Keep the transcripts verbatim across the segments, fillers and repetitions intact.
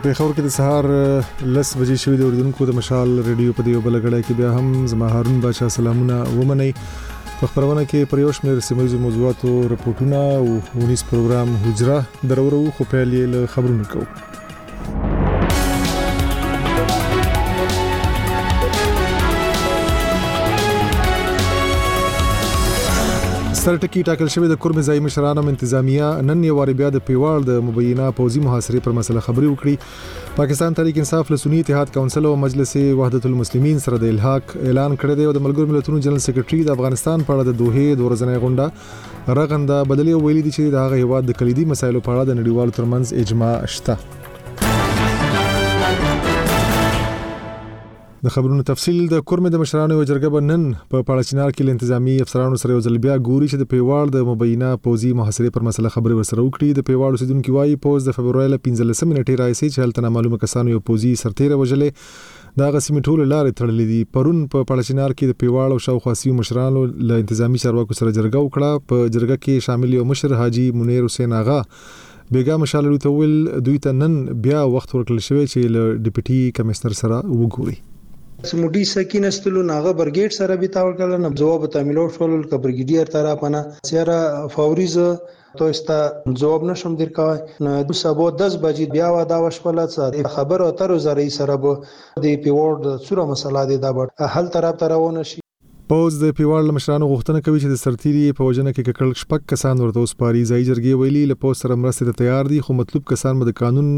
پیښور کې د سهار لس بجې شوې د اوریدونکو د مشال ریډیو په دیو بلګړی کې بیا هم زما هارون بادشاہ سلامونه ومني. په خبرونه کې پر یو شمېر سیمایي موضوعاتو رپورټونه او ونیس پروګرام حجره درورو خو په لیل خبرونه کوو. سرټکی ټاکل شوی د کورم ځای مشرانو انتظامیه نن یو واری بیا د پیوال د مبینه پوزي محاصره پر مسله خبري وکړي. پاکستان تحریک انصاف له سنی اتحاد کونسل او مجلس وحدت المسلمین سره د الحاق اعلان کړی دی او د ملګرو ملتونو جنرال سیکریټري د افغانستان په اړه د دوه د ورځنۍ غونډه رغنده بدلی ویلي دي چې د هغه هیواد د کلیدي مسایلو په اړه د نړیوالو ترمنځ اجماع شته. د خبرونو تفصیل د کورم د مشرانو جرګه بنن په پاړچینار کې انتظامی افسرانو سره یو ځل بیا ګوري چې د پیوال د مبینه پوزي محاصره پر مسله خبري ورسره وکړي. د پیوال اوسیدونکو وايي پوز د فبرवरी ل پنځلسمه نیټه راځي چې هلته معلومه کسانو یو پوزي سرتیره وجلې دا غسیمه ټول لارې تړلې دي. پرون په پاړچینار کې د پیوال او شاوخواسي مشرانو له انتظامی چارواکو سره جرګه وکړه. په جرګه کې شامل یو مشر حاجی منیر حسین آغا بیګا مشالو ته ویل دوی ته نن بیا وخت ورکړل شوی چې له ډیپټي کمشنر سره وګوري. سموډي سکینه ستلو ناغه برګیټ سره به تاول کړل نو جواب تعمیلو شول ک برګیډیر طرفانه سیاره فوریز تو استا جواب نشم در کای نو د سبو دس بجې بیا و دا وشپله څه خبر او تر زری سره به د پیوړ سوره مسله دی دا بر هل طرف ترونه شي. پوز د پیوال مشرانو غوښتنه کوي چې د سرتيري په وجنه کې ککړ شپک کسان ورته اوس پاري ځای جرګي ویلي له پوز سره مرسته ته تیار دي خو مطلوب کسان به د قانون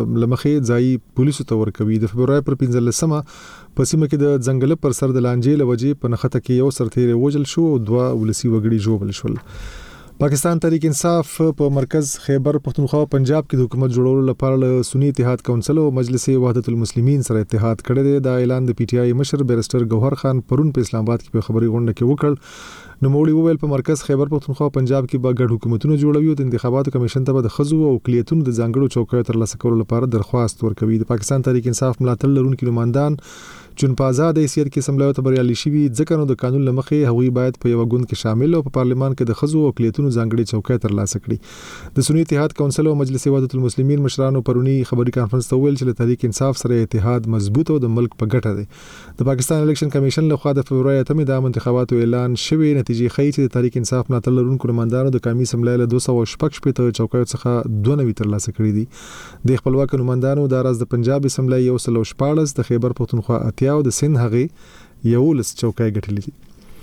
لمخې ځای پولیسو ته ورکوي. د فبرवरी پر پنځلسمه په سیمه کې د ځنګل پر سر د لانجې لوجې په نخته کې یو سرتيري وجل شو او دوه ولسی وګړي جوړل شول. پاکستان تحریک انصاف په مرکز خیبر پختونخوا او پنجاب کې د حکومت جوړولو لپاره له سنی اتحاد کونسل او مجلس وحدت المسلمین سره اتحاد کړی دی. دا اعلان د پی ټی آی مشر بیرسټر گوهر خان پرون په اسلام آباد کې په خبري غونډه کې وکړ. نو مولوی وویل په مرکز خیبر پختونخوا او پنجاب کې به ګډ حکومتونه جوړوي او د انتخاباتو کمیشن ته به د خزو او اقلیتونو د ځانګړو چوکیو ترلاسه کولو لپاره درخواست ورکوي. د پاکستان تحریک انصاف ملاتړ لرونکي نمائندان چون په آزاد حیثیت کې سملایو ته بریالي شوي ځکه نو د قانون لمخې هغوی باید په یو غوند کې شامل او په پارلیمان کې د خزو او اقلیتونو ځانګړي چوکۍ ترلاسه کړي. د سنی اتحاد کونسل او مجلس وحدت المسلمین مشرانو پرونی خبري کانفرنس ته ویل چې له تحریک انصاف سره اتحاد مضبوط او د ملک په ګټه دی. د پاکستان الیکشن کمیشن له خوا د فبرवरी اتمه د انتخاباتو اعلان شوی نتیجې ښیي چې د تحریک انصاف ملاتړ لرونکو نمائندانو د قومي اسمبلی له دوه سوه شپږ شپېته چوکیو څخه دوه نوي ترلاسه کړي دي. د خپلواک نمائندانو د راز د پنجاب اسمبلی یو سل شپاړس د خیبر پختونخوا اتیا او د سند هغه یو لس چوکۍ ګټلې دي.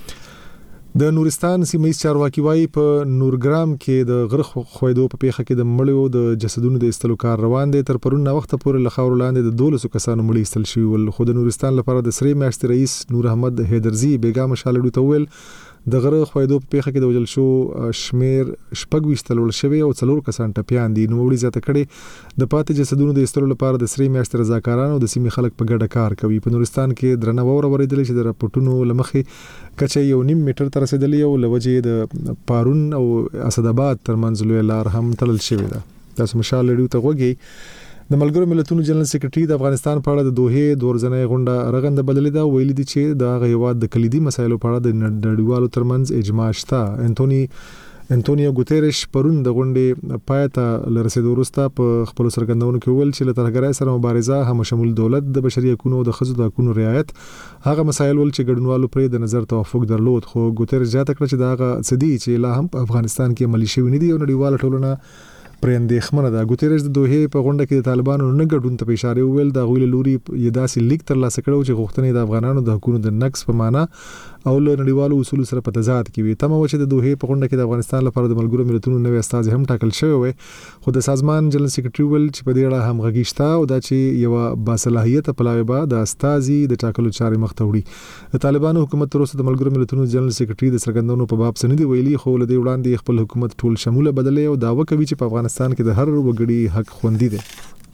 د نورستان سیمه چارواکي وايي په نورګرام کې د غرخ خویدو په پیښه کې د مړیو د جسدونو د استلو کار روان دي. تر پرون وخت پورې لخوا وړاندې د دولسو کسانو مړي استل شوي ول. خو د نورستان لپاره د سری میاشتې رئیس نور احمد حیدرزی بیګا مشالډو ته ویل د غره خویدو په پیښه کې د وجل شو شمیر شپږ وشتل ول شوی او څلور کسان ټپيان دي. نو وړي زیاته کړي د پاتې جسدونو د استلو لپاره د سری میاشتې رضاکارانو د سیمې خلک په ګډه کار کوي. په نورستان کې درنه وور ورېدل چې د راپورټونو لمخې کچې یو نیم میټر تر رسیدلی او لوجې د پارون او اسداباد ترمنځ لوی لار هم تړل شوی ده. تاسو مشال لري ته وګورئ. د ملګرو ملتونو جنرال سیکریټري د افغانستان په اړه د دوه د ورځنۍ غونډه رغنده بدلی دا ویلي دي چې د هغه هیواد د کلیدي مسایلو په اړه د نړیوالو ترمنځ اجماع شته. انټونی انټونیو ګوتيريش پرون د غونډې پایته لرسېدو وروسته په خپل سرګندونو کې ویل چې له ترهګرۍ سره مبارزه هم شمول دولت د بشري حقوقو او د خزو د حقوقو رعایت هغه مسایل ول چې ګډونوالو پرې د نظر توافق درلود. خو ګوتيريش ځاته کړ چې دا هغه سدي چې لا هم په افغانستان کې عملي شوی نه دي او نړیواله ټولنه پرېندې خمنه ده. ګوتيريش د دوه په غونډه کې د طالبانو نه ګډون ته اشاره ویل دا غویل لوري یداسي لیک تر لاسه کړو چې غوښتنې د افغانانو د حقوقو د نقص په معنا او له نړیوالو اصول سره په تضاد کې وي. تمه و چې د دوه په غونډه کې د افغانستان لپاره د ملګرو ملتونو نوې استازي هم ټاکل شوی وي. خو د سازمان جنرال سیکریټري ویل چې په دې اړه هم غږیشته او دا چې یو باصلاحیت پلاوی به د استازي د ټاکلو چارې مخ ته وړي. د طالبانو حکومت تر اوسه د ملګرو ملتونو جنرال سیکریټري د سرګندونو په باب سندې ویلي خو له دې وړاندې خپل حکومت ټول شموله بدلې او داوا کوي چې په افغانستان کې د هر وګړي حق خوندي دي.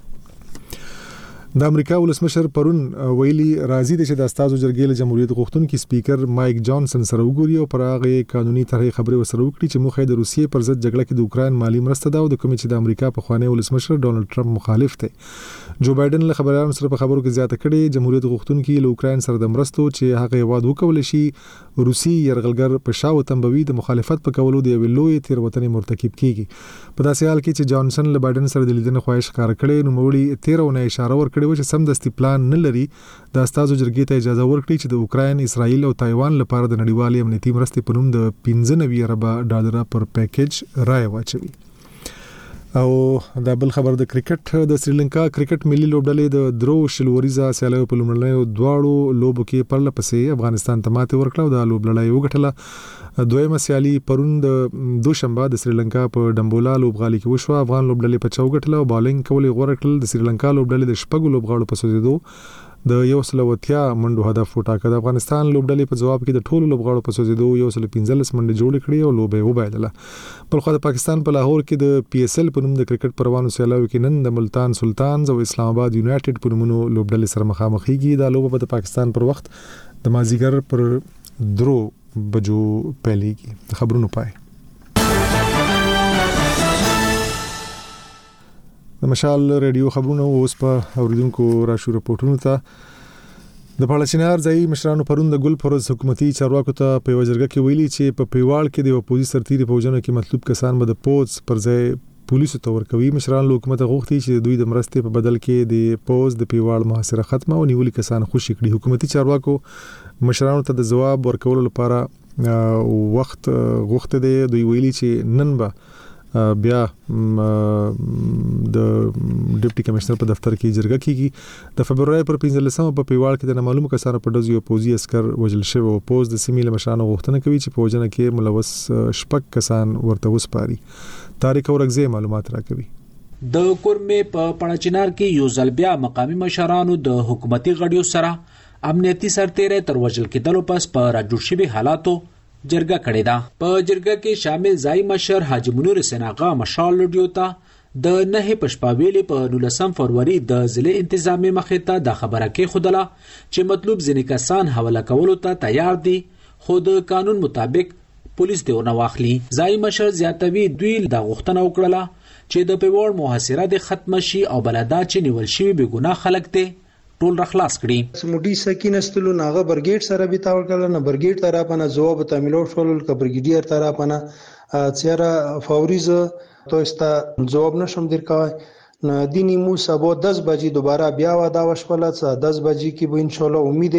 د امریکا ولسمشر پرون ویلي راځي چې د استازو جرګې له جمهوریت غوښتونکي سپیکر مایک جانسن سره وګوري او پر هغه قانوني طرحې خبرې وسره وکړي چې مخه د روسیې پر ضد جګړه کې د اوکرين مالی مرسته دا او د کوم چې د امریکا په خوانی ولسمشر ډونالد ټرمپ مخالف دی. جو بایدن له خبريالانو سره په خبرو کې زیاته کړې جمهوریت غوښتونکي له اوکرين سره د مرستو چې هغه وعده وکول شي روسي يرغلګر په شاو تنبوي د مخالفت په کولو د ویلوي تیروتنې مرتکب کیږي په داسې حال کې چې جانسن له بایدن سره د لیدنې خواهش ښکار کړي نو مولي تیرونه اشاره ورکړې و چې سمدستي پلان نه لري د استازو جرګې ته اجازه ورکړي چې د اوکرين اسرائیل او تایوان لپاره د نړیوالې امنیتي مرستې په نوم د پنځه نوي اربه ډالر پر پیکیج رائے واچوي. او دا بل خبر د کرکټ د سریلانکا کرکټ ملي لوبډلې د درو شلوريزه سیالیو په لومړنیو دواړو لوبو کې پرله پسې افغانستان ته ماته ورکړه او د لوبډلې وګټله. دویمه سیالي پرون د دوشنبه د سریلانکا په ډمبولا لوبغالي کې وشو. افغان لوبډلې په چوکټله او بالینګ کولې غوړه کړل. د سریلانکا لوبډلې د شپږو لوبغاړو په سوزیدو د یو سل وتیا منډو هدف وټاکه. د افغانستان لوبډلې په جواب کې د ټولو لوبغاړو په سوزیدو یو سل پنځلس منډې جوړې کړې او لوبې وبایلله. بل خو د پاکستان په لاهور کې د پی ایس ایل په نوم د کرکټ پروانو سیالیو کې نن د ملتان سلطانز او اسلام آباد یونایټډ په نومونو لوبډلې سره مخامخ کیږي. دا لوبه د پاکستان پر وخت د مازیګر پر درو بجو پیلېږي. خبرونه پای د مشال ریډیو خبرونه اوس په اوریدونکو راشو رپورټونو ته. د پاړچنار ځای مشرانو پرون د ګل پروز حکومتي چارواکو ته په وجرګه کې ویلي چې په پیواړ کې د اپوزي سرتيري فوجونو کې مطلوب کسان به د پوز پر ځای پولیسو ته ورکوي. مشران له حکومت غوښتي چې دوی د مرستې په بدل کې د پوز د پیواړ محاصره ختمه او نیولي کسان خوشي کړي. حکومتي چارواکو مشرانو ته د جواب ورکولو لپاره وخت غوښته دی. دوی ویلي چې نن به بیا د ډیپټي کمشنر په دفتر کې جرګه کیږي. د فبرवरी پر پنځلسمه په پیواړ کې د نامعلومو کسانو په ډزو یو پوځي عسكر وژل شوی او پوز د سیمې له مشرانو غوښتنه کوي چې په وجنه کې ملوث شپږ کسان ورته وسپاري. تاریخ اورګزې معلومات راکوي. د کورمې په پړچنار کې یو ځل بیا مقامي مشرانو د حکومتي غړیو سره امنیتي سرتیری تر وژل کېدلو پس په راجوړ شوي حالاتو جرګه کړې ده. په جرګه کې شامل ځای مشر حاجی منیر حسین آغا مشال لډیو ته د نه پښپاویلې په نولسم فروری د ضلع انتظامی مخې ته د خبره کې خودله چې مطلوب ځینې کسان حواله کولو ته تیار دي خو د قانون مطابق پولیس دی ونه واخلي. ځای مشر زیاتوي دوی د غوښتنه وکړه چې د پیوړ محاصره د ختم شي او بلدا چې نیول شوی به ګناه خلک دي ټول رخلاص کړي. سموډي سکینستلو ناغه برګیټ سره به تاول کړل نه برګیټ طرفانه جواب تعمیلو شول ک برګیډیر طرفانه چیرې فوریز تو استا جواب نشم درکای نه دینی مو سبا دس بجې دوباره بیا واده وشول څه دس بجې کې به ان شاء الله امید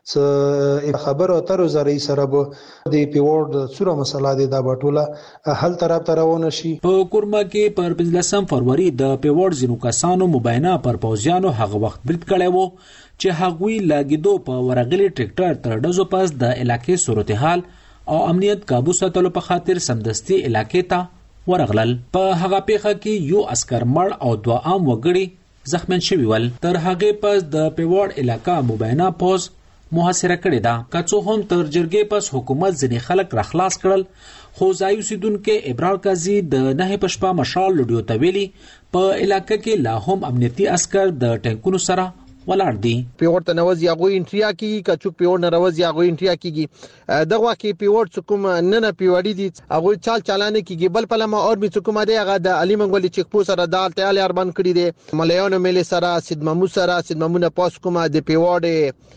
څه خبر اتر زری سره به د پیوړ سوره مسله د دا بټوله هل طرف ترونه شي. په کورما کې پر پنځلسم فروری د پیوړ زینو کسانو مبینه پر پوزیانو هغه وخت برید کړي وو چې هغوی لاګیدو په ورغلي ټریکټر تر ډزو پاس د علاقې صورتحال او امنیت قابو ساتلو په خاطر سمدستي علاقې ته ورغلل. په هغه پیخه کې یو عسكر مړ او دوه عام وګړي زخمین شوي ول. تر هغه پس د پیوړ علاقہ مبینه پوز محاصره کړې ده. کڅو هم تر جرګې پس حکومت ځنې خلک راخلاص کړل خو ځایو سیدونکو ابرار قاضي د نه پښپا مشال لډیو ته ویلي په علاقې کې لا هم امنیتي عسكر د ټانکونو سره ولاړ دي. پیوړ ته نوځي هغه انټریا کیږي کڅو پیوړ نه راوځي هغه انټریا کیږي دغه کې پیوړ څکوم نه نه پیوړی دي هغه چال چالانه کیږي بل پلمه اور می څکوم دی هغه د علي منګولي چک پوس سره د التیال اربان کړی دي مليانو ملي سره سید مامو سره سید مامونه پاس کومه د پیوړ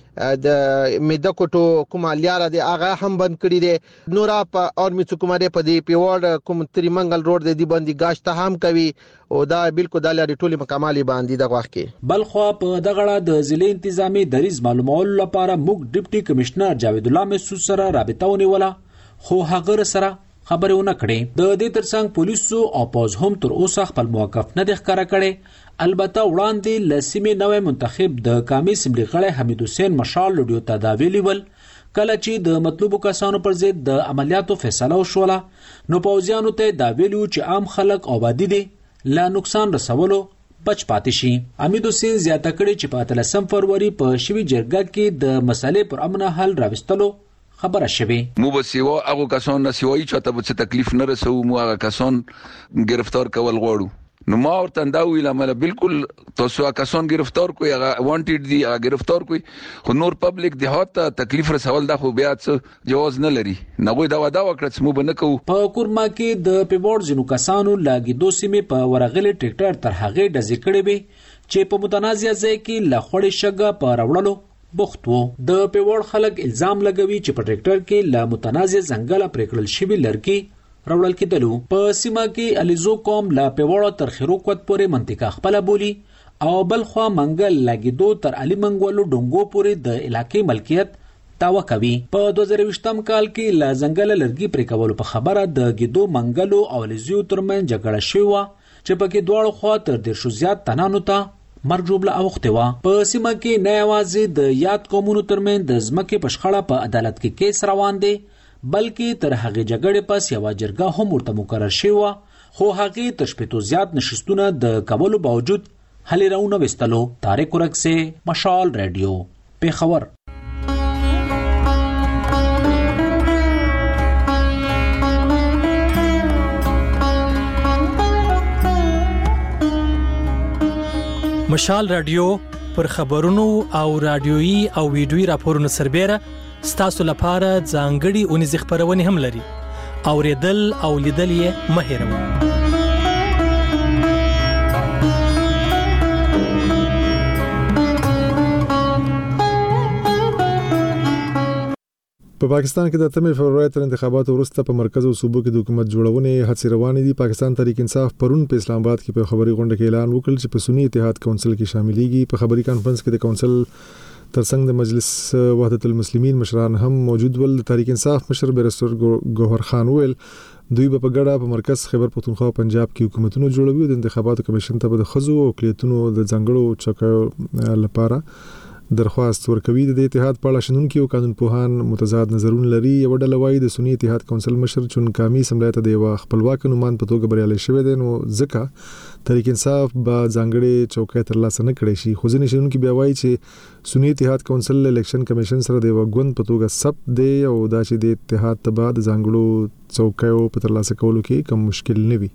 د میده کوټو کومه لیاره دی هغه هم بند کړی دي نورا په اور می څکوم دی په دی پیوړ کوم تری منګل روډ دی باندې گاشته هم کوي او دا بالکل د لاري ټولي مکمالي باندې دغه وخت کې. بل خو په دغه د ضلع انتظامی دریز معلومولو لپاره موږ ډیپټي کمشنر جاوید الله محسوس سره رابطه ونیوله خو هغه سره خبرونه ونه کړې. د دې ترڅنګ پولیسو او پوز هم تر اوسه خپل موقف نه ښکارا کړي. البته وړاندې لسیمه نوې منتخب د قومي اسمبلی غړی حمید حسین مشال لډیو ته دا ویلي ول کله چې د مطلوبو کسانو پر ضد د عملیاتو فیصله وشوله نو پوزیانو ته دا ویلو چې عام خلک آبادی دي لا نقصان رسولو بچ پاتې شي. حمید حسین زیاته کړي چې په اتلسم فروری په شوی جرګه کې د مسلې پر امن حل راوستلو خبره شوه. مو به سیوا هغه کسان نه سیوای چې ته به تکلیف نه رسو مو هغه کسان گرفتار کول غواړو نو ما ورته دا ویل مله بالکل تاسو کسان گرفتار کوی هغه وانټډ دی هغه گرفتار کوی خو نور پبلک د هاته تکلیف رسول دا خو بیا څه جواز نه لري نه غوي دا ودا وکړه مو بنه کو. په کورما کې د پیوړ جنو کسانو لاګي دوه سیمه په ورغلي ټریکټر تر هغه د ذکر به چې په متنازع ځای کې له خوړې شګه په راوړلو بوخت وو. د پیوړ خلک الزام لګوي چې په ټریکټر کې له متنازع ځنګله پرې کړل شوي لرګي راوړل کېدلو. په سیمه کې علیزو قوم له پیوړو تر خیروکوت پورې منطقه خپله بولي او بلخوا منګل لګیدو تر علي منګولو ډونګو پورې د علاقې ملکیت دعوه کوي. په دوه زره ویشتم کال کې له ځنګله لرګي پرې کولو په خبره د ګیدو منګلو او علیزو ترمن جګړه شوې وه چې پکې دواړو خوا تر دیرشو زیات تنانو ته مرګ ژوبله اوښتې وه. په سیمه کې نه یوازې د یاد قومونو ترمن د ځمکې په شخړه په عدالت کې کیس روان دی، بلکې تر هغې جګړې پس یوه جرګه هم ورته مقرر شوې وه، خو هغې تر شپېتو زیات نشستونه د کولو باوجود هلې راونه ویستلو. طارق ورکسې، مشال ریډیو، پېښور. مشال رادیو پر خبرونو او رادیويي او ویډیويي راپورونو سربېره ستاسو لپاره ځانګړي اونیز خبرونه هم لري. اوریدل او لیدل یې مه هېروئ. په پاکستان کې د اتمې فبرवरी تر انتخاباتو وروسته په مرکز او صوبو کې د حکومت جوړونې هڅې روانې دي. پاکستان تحریک انصاف پرون په اسلام آباد کې په خبري غونډه کې اعلان وکړ چې په سنی اتحاد کونسل کې شاملېږي. په خبري کانفرنس کې د کونسل ترڅنګ د مجلس وحدت المسلمین مشران هم موجود ول. د تحریک انصاف مشر بیرستر ګوهر خان ویل دوی په ګډه په مرکز خیبر پختونخوا او پنجاب کې حکومتونو جوړوي. د انتخاباتو کمیشن ته د خزو او اقلیتونو د ځنګړو چوکیو لپاره درخواست ورکوي. د اتحاد په اړه شنونکي او قانون پوهان متضاد نظرونه لري. یو ډله وایي د سنی اتحاد کونسل مشر چون کامی سملای ته د یو خپلواک نومان په توګه بریالي شوی دی، نو ځکه تحریک انصاف به ځانګړي چوکۍ ترلاسه نه کړي شي. خو ځینې شنونکي بیا وایي چې سنی اتحاد کونسل الیکشن کمیشن سره د یو ګوند په توګه ثبت دی او دا چې د اتحاد ته د ځانګړو چوکیو په ترلاسه کولو کې کوم مشکل نه وي.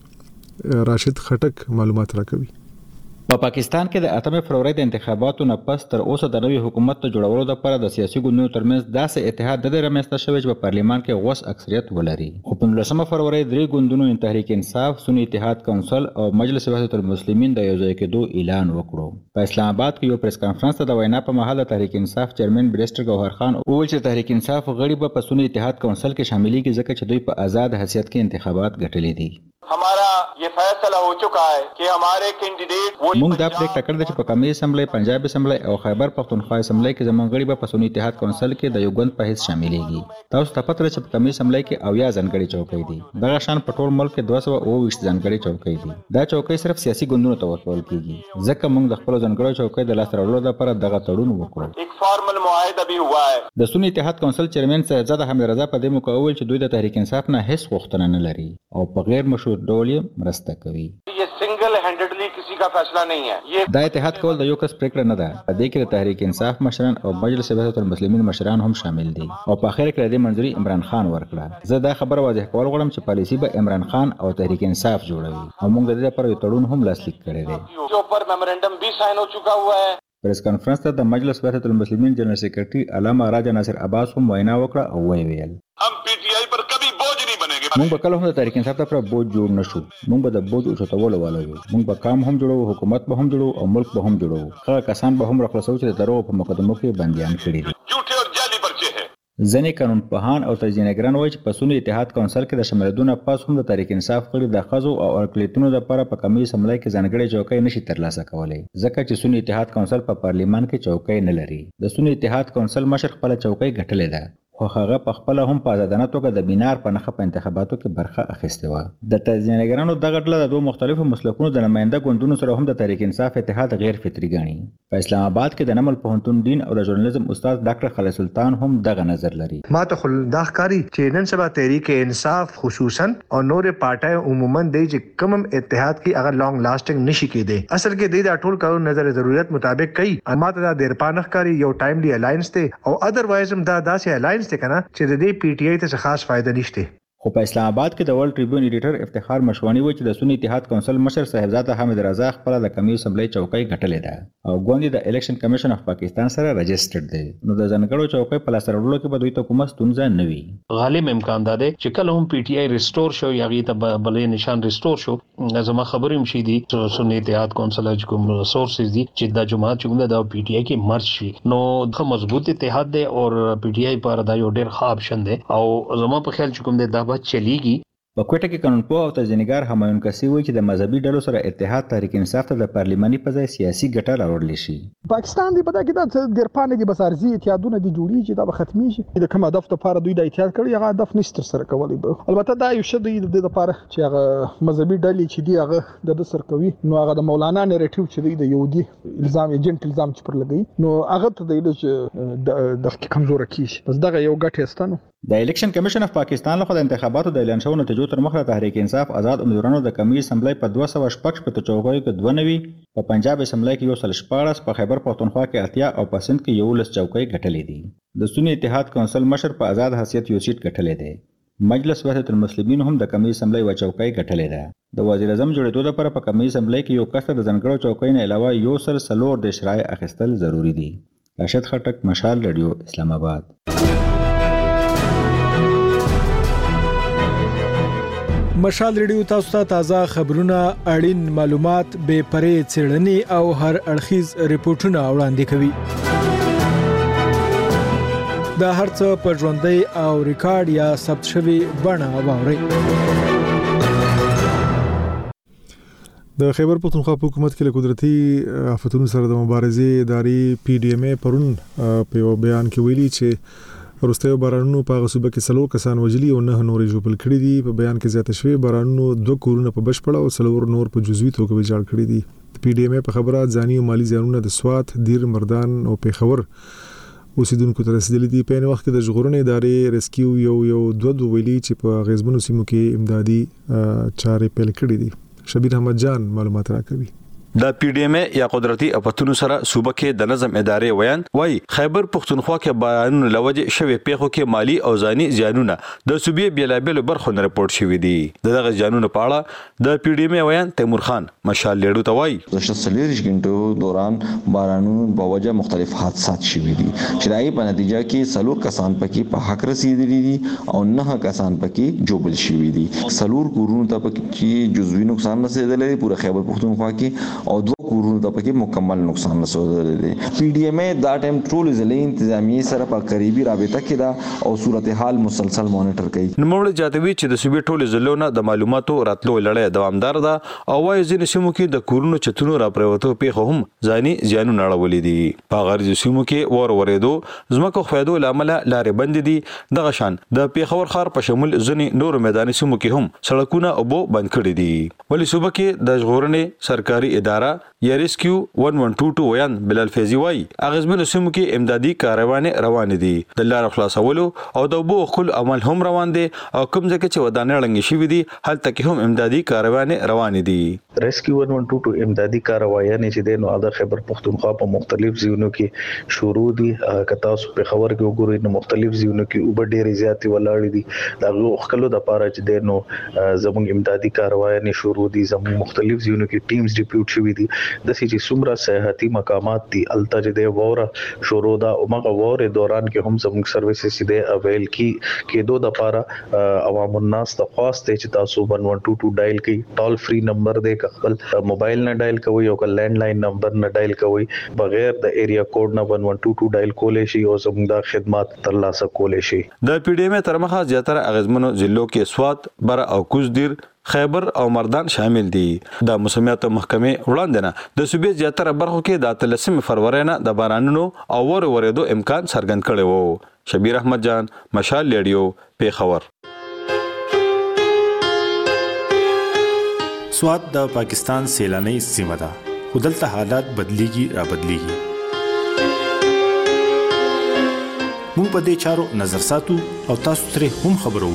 راشد خټک معلومات راکوي. په پا پاکستان کې د اتمې فبرवरी د انتخاباتو نه پس تر اوسه د نوي حکومت ته جوړولو لپاره د سیاسي ګوندونو ترمنځ داسې اتحاد د رامنځته شوی چې په پارلیمان کې غوث اکثریت ولري. خو په نولسمه فبرवरी درې ګوندونو تحریک انصاف، سنی اتحاد کونسل او مجلس وحدت المسلمین د یو ځای کېدو اعلان وکړو. په اسلام آباد کې یو پریس کانفرنس ته د وینا په مهال د تحریک انصاف چیرمن بیرستر ګوهر خان وویل چې تحریک انصاف غړي به په سنی اتحاد کونسل کې شاملېږي ځکه چې دوی په آزاد حیثیت کې انتخابات ګټلي دي. हमारा ये फैसला हो चुका है कि हमारे कैंडिडेट موږ دا پریکړه کړې ده چې په قومي اسمبلی، پنجاب اسمبلی او خیبر پختونخوا اسمبلی کې زموږ غړي به په سنی اتحاد کونسل کې د یو ګوند په حیث شاملېږي. تاسو ته پته ده چې په قومي اسمبلی کې اویا ځانګړي چوکۍ دي. دغه شان په ټول ملک کې دوه سوه اووه ویشت ځانګړي چوکۍ دي. دا چوکۍ صرف سیاسي ګوندونو ته ورکول کېږي ځکه موږ د خپلو ځانګړو چوکۍ د لاسته راوړلو لپاره دغه تړون وکړو. एक फॉर्मल मुआहदा भी हुआ है. د سنی اتحاد کونسل چیرمن سیدزاده حمید رضا په دې موقع وویل چې دوی د تحریک انصاف نه هیڅ غوښتنه نه لري او په غیر مشروط ډول یې مرسته کوي. ये सिंगल हैंडेडली किसी का फैसला नहीं है. ये دا اتحاد کول د یو کس پریکړه نه ده. په دې کې د تحریک انصاف مشران او مجلس وحدت المسلمین مشران هم شامل دي او په اخر کې د دې منځوري عمران خان ورکړه. زه دا خبره واضح کول غواړم چې پالیسی به عمران خان او تحریک انصاف جوړوي او موږ د دې لپاره یو تړون هم لاسلیک کړی دی. जो पर मेमोरेंडम भी साइन हो चुका हुआ है. پریس کانفرنس ته د مجلس وحدت المسلمین جنرال سیکریټري علامه راجا ناصر عباس هم وینا وکړه او ویې ویل हम पीटीआई पर कभी बोझ नहीं बनेंगे. موږ به کله هم د تحریک انصاف لپاره بوج جوړ نشو. موږ به د بوج اوچتولو والا یو. موږ به کام هم جوړو، حکومت به هم جوړو او ملک به هم جوړو. هغه کسان به هم راخلاصو چې د دروغ په مقدمو کې بندیان کړي دي. झूठे और जाली पर्चे हैं. ځینې قانون پوهان او تجزیه‌نګران وایي چې په سنی اتحاد کونسل کې د شمېرېدو نه پس هم د تحریک انصاف غړي د ښځو او اقلیتونو لپاره په قومي اسمبلی کې ځانګړې چوکۍ نشي ترلاسه کولی ځکه چې سنی اتحاد کونسل په پارلیمان کې چوکۍ نه لري. د سنی اتحاد کونسل مشر خپله چوکۍ ګټلې ده خو هغه په خپله هم په ازادانه توګه د بینار په نښه په انتخاباتو کې برخه اخیستې وه. د تجزیه‌نګرانو دغه ډله د دوو مختلفو مسلکونو د نماینده ګوندونو سره هم د تحریک انصاف اتحاد غیر فطري ګڼي. په اسلام آباد کې د نمل پوهنتون دین او د ژورنالیزم استاد ډاکټر خالد سلطان هم دغه نظر لري. ما ته خو دا ښکاري چې نن سبا تحریک انصاف خصوصا او نور پارټۍ عموما دی چې کوم اتحاد کې هغه لانګ لاسټینګ نشي کېدی. اصل کې دی دا ټول کارونه نظر ضرورت مطابق کوي. ما ته دا ډېر پانه ښکاري یو ټایملی الاینس دی او ادروایز هم دا داسې الاینس دی کنه چې د پی ټی آی ته خاص فائدہ نشته. خو په اسلام آباد کې د ورلد ټریبیون ایډیټر افتخار مشوانی و چې د سنی اتحاد کونسل مشر صاحبزاده حامد رضا خپل د قومي اسمبلی چوکۍ ګټلې ده او ګوندې د الیکشن کمیشن اف پاکستان سره رجسټرډ دی. نو د ځنګړو چوکۍ په لاس راوړلو کې به دوی ته کومه ستونزه نه وي. غالب امکان ده چې کله هم پی ټی آی ریسټور شو یا غي ته بلې نشان ریسټور شو، زما خبرې مشي دي سنی اتحاد کونسل چې کوم سورسز دي چې د جماعت چې د پی ټی آی کې مرج شي، نو د مضبوط اتحاد دی او پی ټی آی پر دا یو ډېر ښه اپشن دی او زما په خیال چې کوم د دا به چلیږي. په کوټه کې قانونپوه او تجزیه‌نګار همایون کسي وایي چې د مذهبي ډلو سره اتحاد تحریک انصاف ته د پارلماني په ځای سیاسي ګټه راوړل شي. پاکستان دی په دا کې د ګرپانې د بسارزي اتحادونه د جوړي چې دا به ختمي شي. د کوم هدف لپاره دوی د اتحاد کړي هغه هدف نشته سره کولی. البته دا یو شی د لپاره چې هغه مذهبي ډلې چې دی هغه د سر کوي، نو هغه د مولانا نریټیو چې دی د يهودي الزام ایجنټ الزام چې پر لګي، نو هغه ته د د کمزور کیږي. بس دا یو ګټه استانو. د الیکشن کمیشن اف پاکستان لخوا د انتخاباتو د اعلان شوو نتیجو تر مخه تحریک انصاف آزاد امیدوارانو د قومي اسمبلی په دوه سوه شپږ شپېته چوکیو کې دوه نوي، په پنجاب اسمبلی کې یو سل شپاړس، په خیبر پښتونخوا کې اتیا او په سند کې یولس چوکۍ ګټلې دي. د سنی اتحاد کونسل مشر په آزاد حیثیت یو سیټ ګټلې دی. مجلس وحدت المسلمین هم د قومي اسمبلی و چوکۍ ګټلې ده. د وزیر اعظم جوړېدو لپاره په قومي اسمبلی کې یو کس د ځنګړو چوکۍ نه علاوه یو سل څلور د شرای اخیستل ضروری دي. راشد خټک، مشال رادیو، اسلام آباد. مشال ریډیو تاسو ته تازه خبرونه، اړین معلومات، بې پرې څېړنې او هر اړخیز ریپورتونه وړاندې کوي. دا هر څه په ژوندۍ او ریکارډ یا ثبت شوی بڼه واورئ. د خیبر پښتونخوا په حکومت کې له قدرتي آفتونو سره د مبارزې ادارې پی ډی ایم ای پرون په یو بیان کې ویلي چې وروستیو بارانونو په هغه صوبه کې څلور کسان وژلي او نه نورې ژوبل کړي دي. په بیان کې زیاته شوې بارانونو دوه کورونه په بشپړه او څلور نور په جزوي توګه ویجاړ کړي دي. پی ډی ایم ای په خبره ځاني او مالی زیانونه د سوات، دیر، مردان او پیښور اوسیدونکو ته رسیدلي دي. په وخت کې د ژغورنې ادارې ریسکیو یو یو دوه دوه ویلي چې په غیزمنو سیمو کې امدادي چارې پیل کړي دي. شبیر احمد جان معلومات راکوي. د پی ډی ایم ای یا قدرتي اپتونو سره صوبه کې د نظم ادارې ویان وای خیبر پښتونخوا کې بیانونه لوجه شوی پیښو کې مالی او ځاني زیانونه د صوبې بیلابل برخو نه رپورټ شوی دي. دغه زیانونه په اړه د پی ډی ایم ای ویان تیمور خان مشال لیډو ته وای د شللیش غنټو دوران بارانونو په وجه مختلف حادثات شوي دي چې دای په نتیجه کې څلور کسان پکې په حق رسیدلي دي او نه کسان پکې جوبل شوي دي. څلور کورونو ته پکې جزوي نقصان رسیدلی دی پوره خیبر پښتونخوا کې او دوه کورونو ته پکې مکمل نقصان رسیدلی دی. پی ډی ایم ای دا ټیم ټول ضلعي انتظامیه سره په قریبي رابطه کې ده او صورتحال مسلسل مانیټر کوي. نوموړي جاتوي چې د صوبې ټول ضلعونو د معلوماتو راتلو لړۍ دوامدار ده او وايي ځینې سیمو کې د کورونو چتونو را پریوتو پیښه هم ځاني زیانونه اړولې دي. په غرض سیمو کې ور ورېدو زمکو خویدو لامل لارې بند دي. دغه شان د پیښور ښار په شمول ځینې نور میداني سیمو کې هم سړکونه او بو بند کړي دي. ولې صوبه کې د ژغورنې سرکاري اداره یا ریسکیو یک یک دو دو ویان بلال فیضی وای اغیزمنو سیمو کې امدادي کاروانې روان دي. د لار خلاصولو او د بو خل عمل هم روان دي او کوم ځکه چې ودانې لنګ شي دي هلته کې هم امدادي کاروانې روان دي. ریسکیو یک یک دو دو امدادي کاروانې چې د نو د خیبر پښتونخوا په مختلف ځایونو کې شروع دي. کتا اوس په خبر کې وګورئ نو مختلف ځایونو کې اوبه ډېرې زیاتې ولاړې دي. دا خلکو د پاره چې د نو زموږ امدادي کاروانې شروع دي. زموږ مختلف ځایونو کې ټیمز ډیپیوټ شوي دي. د سې چې څومره سیاحتي مقامات دي الته چې د ووره شروع دا او مغه ووره دوران کې هم زموږ سرویسز دي اویل کی کېدو د پاره عوام الناس ته خواسته چې تاسو یک یک دو دو ډایل کړئ. ټول فری نمبر دی خپل موبایل نه ډایل کوئ او لینډ لاین نمبر نه ډایل کوئ بغیر د ایریا کوډ نه یک یک دو دو ډایل کولای شي او زموږ د خدمات ترلاسه کولای شي. د پی ډی ایم تر مخه زیاتره اغیزمنو ضلعو کې سوات، بر او کوزدیر، خیبر او مردان شامل دي. د موسمیات محکمې وړاندې نه د صوبې زیاتره برخو کې د اتلسمې فروری نه د بارانونو او ور ورېدو امکان څرګند کړی وو. شبیر احمد جان، مشال لیډیو، پیښور. سوات د پاکستان سیلاني سیمه ده خو دلته حالات بدلیږي را بدلیږي. موږ په دې چارو نظر ساتو او تاسو ترې هم خبرو.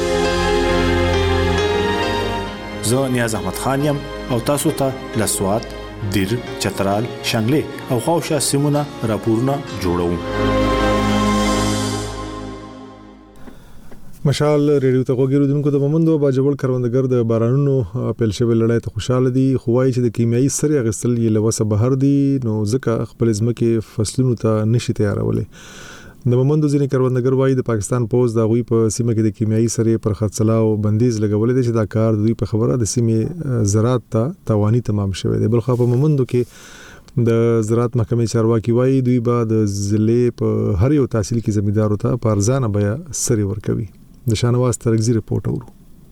زه نیاز احمد خان یم او تاسو ته له سوات، دیر، چترال، شانګلې او خواوشا سیمونه راپورونه جوړوم. مشال ریډیو ته وګورئ د مومندو باجوړ کروندګر د بارانونو پیل شوی لړۍ ته خوشاله دي، خو وايي چې د کیمیاوي سرې اغستل یې لوسه بهر دي، نو ځکه خپل ځمکې فصلونو ته نشي تیارولې. د مومندو ځینې کروندګر وايي د پاکستان پوز د غوي په سیمه کې د کیمیاوي سرې پر خرڅلاو بندیز لګولې دي چې دا کار د دوی په خبره د سیمې زراعت ته تاواني تمام شوی دی. بل خو په مومندو کې د زراعت محکمې چارواکي وايي دوی به د ضلع په هر یو تحصیل کې زمیندارو ته په ارزانه بیه سرې ورکوي. د شانواز ترغزي رپورټ اورو.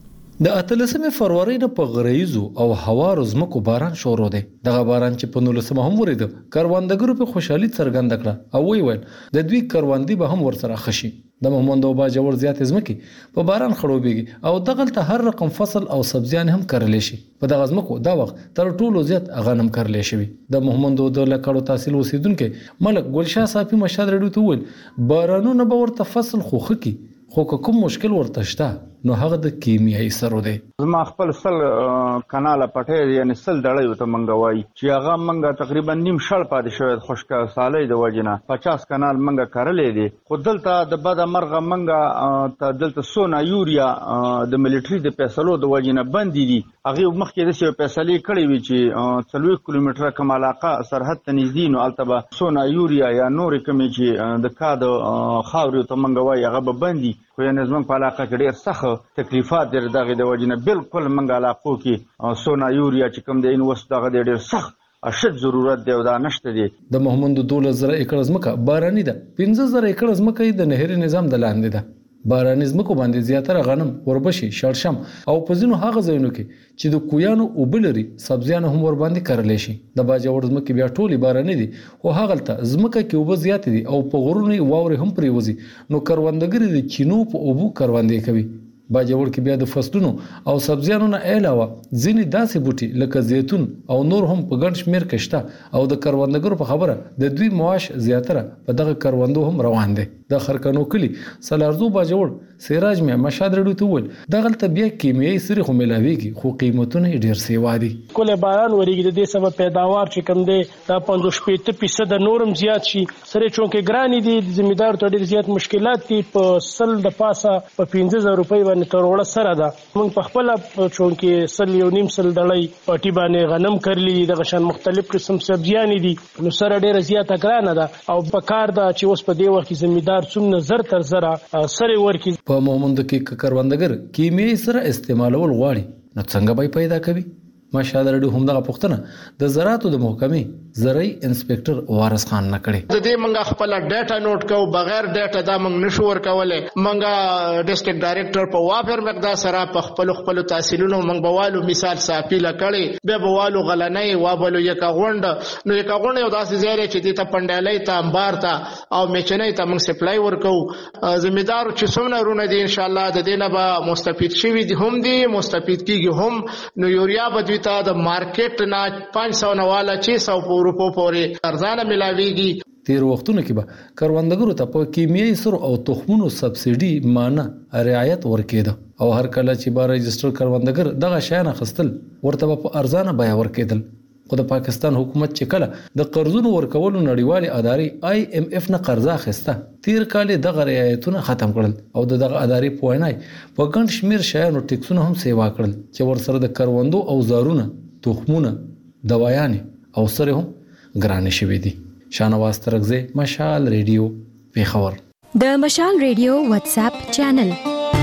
د اتلسمې فروری نه په غریزو او هوارو زمکو باران شروع دی. دغه باران چې په نولسمه هم ورید کاروندګرو په خوشحالي څرګنده کړه او وی ویل د دوی کاروندي به هم ورسره خشي. د محمد او باجوړ زیات زمکي په باران خړوبېږي او دغلته هر رقم فصل او سبزیان هم کرلې شي. په دغه زمکو دا وخت تر ټولو زیات غنم کرلې شي. د محمد د لکړو تحصیل وسیدونکو ملک ګلشاه صافي مشاد رډو ته ول بارانونه به ورته فصل خوخه کی، خو کوم مشکل ورته شته نو هغه د کیمیاوي سرو دی. زما خپل سل کاناله پټه یعنی سل دړې ته منګوي چې هغه منګه تقریبا نیم شړ پاتې شوی خشک سالې د وجنه پچاس کانال منګه کړلې دي. خو دلته د بد مرغه منګه ته دلته سونا یوریا د ملټری د فیصلو د وجنه بندي دي. هغه مخکې د څه فیصلې کړې وي چې څلوي کیلومتره کوم علاقه سرحد ته نږدې نو التبه سونا یوریا یا نور کوم چې د کاد خاوري ته منګوي هغه به بندي. خو یې نظم په علاقه کې ډېر سخت تکلیفات در دغه د وجنه بالکل منګه علاقو کې سونا یوریا چې کوم د انوست دغه ډېر سخت اشد ضرورت دی او دا نشته دی. د محمد دولت زره ایکړ زمکه باراني ده، پنځه زره ایکړ زمکه د نهري نظام د لاندې ده. باراني زمکو باندې زیاتره غنم، وربشي، شړشم او پزینو هغه ځایونو کې چې د کویانو اوبلري سبزیان هم ور باندې کړلې شي. د باجوړ زمکه بیا ټولي باراني دي او هغه ته زمکه کې اوب زیات دي او په غرونو واوري هم پریوزي، نو کروندګری د چینو په اوبو کروندې کوي. باجوړ کې بیا د فصلونو او سبزیانو نه علاوه ځینې داسې بوټي لکه زیتون او نور هم په ګڼ شمیر کې شته او د کروندګرو په خبره د دوی معاش زیاتره په دغه کروندو هم روان دي. د خرکنو کلی سلارزو باجوړ سراج مې مشاد رډو ته ول دغلته بیا کیمیاوي سرې خو ملاويږي خو قیمتونه ډیر سیوا دي. کله باران وریږي د دې سبب پیداوار چې کم دی دا پنځه شپږ فیصد نورم زیات شي. سره چونکې ګرانی دي د زمیندار ته ډیر زیات مشکلات دي. په سل د پاسه په پنځه زره روپۍ باندې تروړه سره ده. موږ په خپل چونکې سل یو نیم سل دړۍ پټي باندې غنم کړلی د غشن مختلف قسم سبزیان دي نو سره ډیر زیات ګرانه ده او په کار ده چې اوس په دې وخت کې زمیندار څومره زر تر زره سره ورکی. په مومند کې کروندګر کیمیاوي سره استعمالول غواړي نو څنګه به پیدا کوي؟ ماشاءالله رډو هم دغه پښتنه د زراعت د محکمې زرعي انسپکټر وارث خان نکړي. د دې منګه خپل ډاټا نوٹ کو بغیر ډاټا دا منګ نشو ورکولای. منګه ډیسټریکټ ډایریکټر په وافر مقدار سره په خپل خپل تحصیلونو منګ بوالو مثال صافي لکړي به بوالو غلنۍ وابلو یک غوند نو یک غوند یو داسې ځای چې د ته پندالۍ ته امبار ته او میچنۍ ته منګ سپلای ورکو. زمیندار چې څومره رونه دي ان شاء الله د دې نه به مستفید شي دي هم دي مستفید کیږي هم. نو یوریا بدوي ته د مارکیټ نه پنځه سوه نه والا چې سو روپو پورې ارزانه ملاويږي. تیر وختونو کې به کروندګرو ته په کیمیاوي سرو او تخمونو سبسيډي مانه رعایت ورکېده او هر کله چې با رجستر کروندګر دغه شیان خستل ورته په ارزانه بیه ورکېدل. خو د پاکستان حکومت چې کله د قرضونو ورکولو نړیوالې ادارې آی ایم اف نه قرضه اخیسته تیر کال دغه رعایتونه ختم کړل او دغه ادارې په وینای په ګڼ شمیر شیانو ټیکسونه هم سیوا کړل چې ورسره د کروندو او زارونه تخمونه دوايانې او سره هم ګرانې شوې دي. شانواز ترغزي مشال ریډیو پیښور. د مشال ریډیو واتس اپ چینل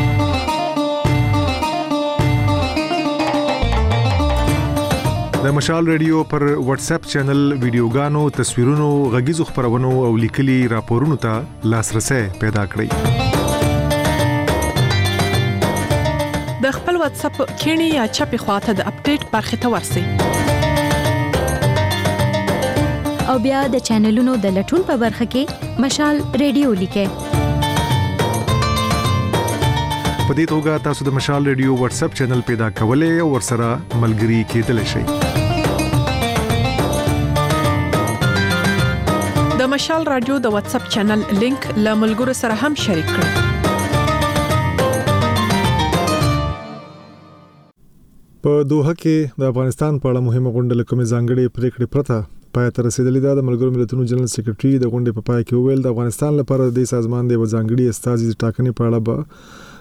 د مشال ریډیو پر واتس اپ چینل ویډیوګانو تصویرونو غږیزو خبرونو او لیکلي راپورونو ته لاسرسي پیدا کړئ. د خپل واتس اپ کینی یا چپی خواته د اپډیټ برخه ته ورسئ او بیا د چینلونو د لټون په برخه کې مشال ریډیو لیکئ. په دې توګه تاسو د مشال ریډیو واتس اپ چینل پیدا کولای او ورسره ملګري کېدلی شئ. د مشال رادیو د واتس اپ چینل لینک له ملګرو سره هم شریک کړئ. په دوحه کې د افغانستان په اړه مهمه غونډه لکه ځانګړي پریکړې پرته پای ته رسیدلې ده. د ملګرو ملتونو جنرال سیکریټري د غونډې په پای کې وویل د افغانستان لپاره د سازمان د وځانګړي استازي ټاکنې په اړه به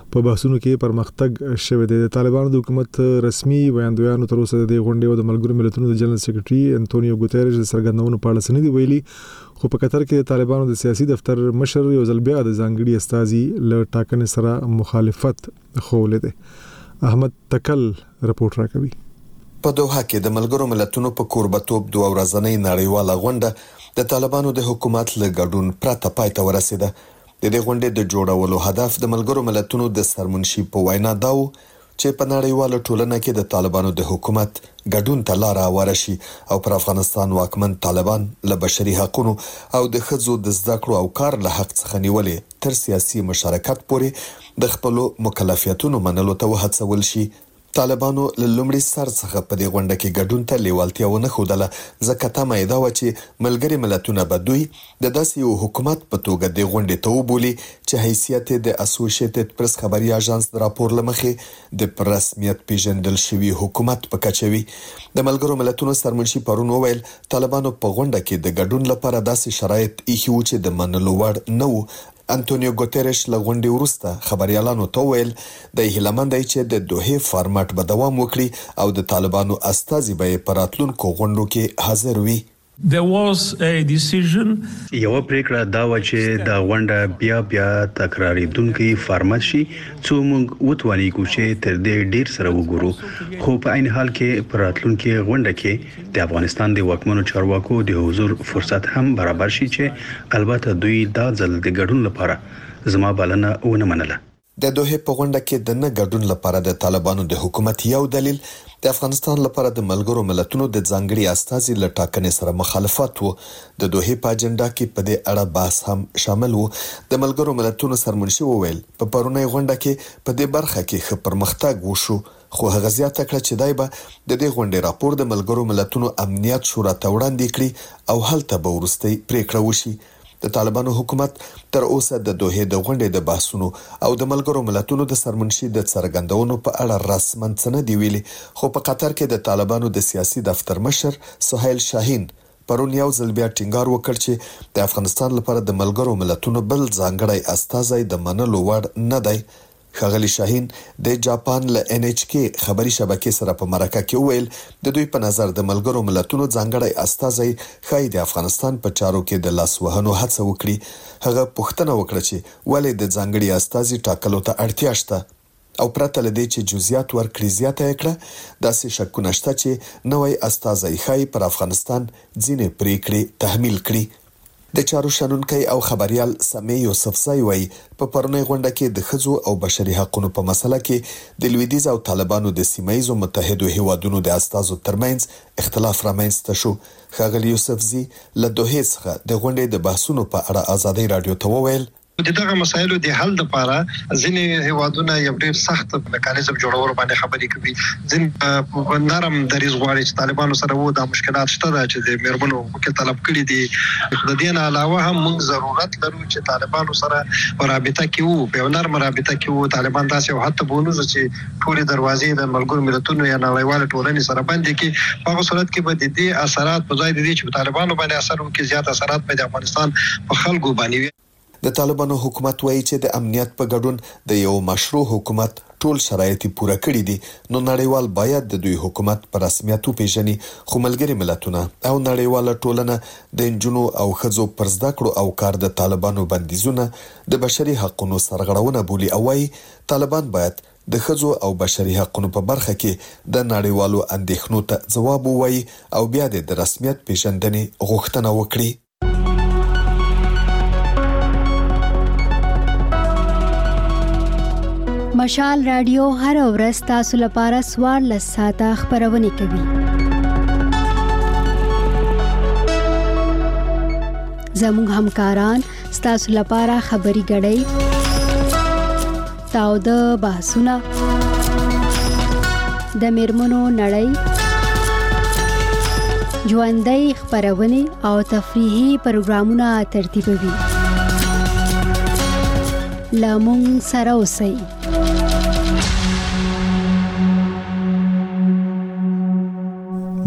په بحثونو کې پرمختګ شوه دی. د طالبانو د حکومت رسمي ویاندویانو تر اوسه د غونډې او د ملګرو ملتونو د جنرال سیکریټري انټونیو ګوتيريش د سرګردونو په اړه سندې ویلي، خو په قطر کې د طالبانو د سیاسي دفتر مشر یو ځل بیا د ځانګړي استازي له ټاکنې سره مخالفت خوله دی. احمد تکل رپورټ راکوي. په دوحه کې د ملګرو ملتونو په کوربتوب دوه ورځنۍ نړیواله غونډه د طالبانو د حکومت له ګډون پرته پای ته ورسېده. د دې غونډې د جوړولو هدف د ملګرو ملتونو د سرمنشي په وینا دا و چې په نړیواله ټولنه کې د طالبانو د حکومت ګډون ته لار هواره شي او پر افغانستان واکمن طالبان له بشري حقوقو او د ښځو د زده کړو او کار له حق څخه نیولې تر سیاسي مشارکت پورې د خپل مکلفیتونو منلو ته وهڅول شي. طالبانو له لومړي سر څخه په دې غونډه کې ګډون ته لیوالتیا ونه ښودله، ځکه تمه یې دا وه چې ملګري ملتونه به دوی د داسې یو حکومت په توګه دې غونډې ته وبولي چې حیثیت د اسوسییټډ پریس خبري اژانس د راپور له مخې د پر رسمیت پیژندل شوی حکومت په کچه وي. د ملګرو ملتونو سرمنشي پرون وویل طالبانو په غونډه کې د ګډون لپاره داسې شرایط ایښي وو چې د منلو وړ نه وو. انټونیو ګوتيريش له غونډې وروسته خبريالانو ته ویل د هیلمند چې د دوحه فارمټ به دوام وکړي او د طالبانو استازي به په راتلونکو غونډو کې حاضر وي. There was a decision یو پریکړه دا و چې د غونډه بیا بیا تکراریدونکي فارمټ شي څو موږ وتواني کو چې تر دې ډیر سره وګورو، خو په عین حال کې پر راتلونکي غونډه کې د افغانستان د واکمنو چارواکو د حضور فرصت هم برابر شي چې البته دوی دا ځل د ګډون لپاره زما بلنه ونه منله. د دوحه په غونډه کې د نه ګډون لپاره د طالبانو د حکومت یو دلیل د افغانستان لپاره د ملګرو ملتونو د ځانګړي استازي له ټاکنې سره مخالفت وو. د دوحه په اجنډا کې په دې اړه بحث هم شامل وو. د ملګرو ملتونو سرمنشي وویل په پرونی غونډه کې په دې برخه کې ښه پرمختګ وشو، خو هغه زیاته کړه چې دای به د دې غونډې راپور د ملګرو ملتونو امنیت شورا ته وړاندې کړي او هلته به وروستۍ پریکړه وشي. د طالبانو حکومت تر اوسه د دوحه د غونډې د بحثونو او د ملګرو ملتونو د سرمنشي د څرګندونو په اړه رسماً څه نه دی ویلي، خو په قطر کې د طالبانو د سیاسي دفتر مشر سهیل شاهین پرون یو ځل بیا ټینګار وکړ چې د افغانستان لپاره د ملګرو ملتونو بل ځانګړی استازی د منلو وړ نه دی. ښاغلي شاهین د جاپان له ان ایچ کې خبري شبکې سره په مرکه کې ویل د دوی په نظر د ملګرو ملتونو ځانګړی استازی ښایي د افغانستان په چارو کې د لاس وهنو هڅه وکړي. هغه پوښتنه وکړه چې ولې د ځانګړي استازي ټاکلو ته اړتیا شته او پرته له دې چې جزئیات ورکړي زیاته یې کړه داسې شکونه شته چې نوی استازی ښایي پر افغانستان ځینې پریکړې تحمیل کړي. د چارو شنونکي او خبريال سمي یوسفزای وایي په پرونی غونډه کې د ښځو او بشري حقوقو په مسله کې د لویدیځ او طالبانو د سیمایي متحدو هیوادونو د استازو ترمنځ اختلاف رامنځته شو. ښاغلي یوسفزي له دوحه څخه د غونډې د بحثونو په اړه ازادي رادیو ته وویل د دغه مسایلو د حل لپاره ځینې هیوادونه یو ډېر سخت میکانیزم جوړولو باندې خبرې کوي. ځین نرم دریځ غواړي چې طالبانو سره وو د مشکلات شته چې د میرمنو حقوق طلب کړي دي. د دې نه علاوه هم موږ ضرورت لرو چې طالبانو سره رابطه کې وو، په نرم رابطه کې وو. طالبان داسې او حتی بونوز چې ټول دروازې د ملګرو ملتونو یا نړیوال ټولنې سره بندي کې په هغه صورت کې به د دې اثرات په ځای د دې چې طالبانو باندې اثر وکړي زیات اثرات په افغانستان په خلکو باندې وي. د طالبانو حکومت وایي چې د امنیت په ګډون د یو مشروع حکومت ټول شرایط پوره کړي دي، نو نړیوال باید د دوی حکومت په رسمیت وپیژني. خو ملګري ملتونه او نړیواله ټولنه د انجونو او ښځو پر زده کړو او کار د طالبانو بندیزونه د بشري حقوقو سرغړونه بولي او وايي طالبان باید د ښځو او بشري حقوقو په برخه کې د نړیوالو اندېښنو ته ځواب ووایي او بیا د رسمیت پیژندنې غوښتنه وکړي. مشال رادیو هر ورځ تاسو لپاره سوار لساته خبرونه کوي. زموږ همکاران تاسو لپاره خبري غړي تاو د بحثونه د میرمنو نړۍ ژوندۍ خبرونه او تفریحي پروګرامونه ترتیبوي. لامون سره اوسئ.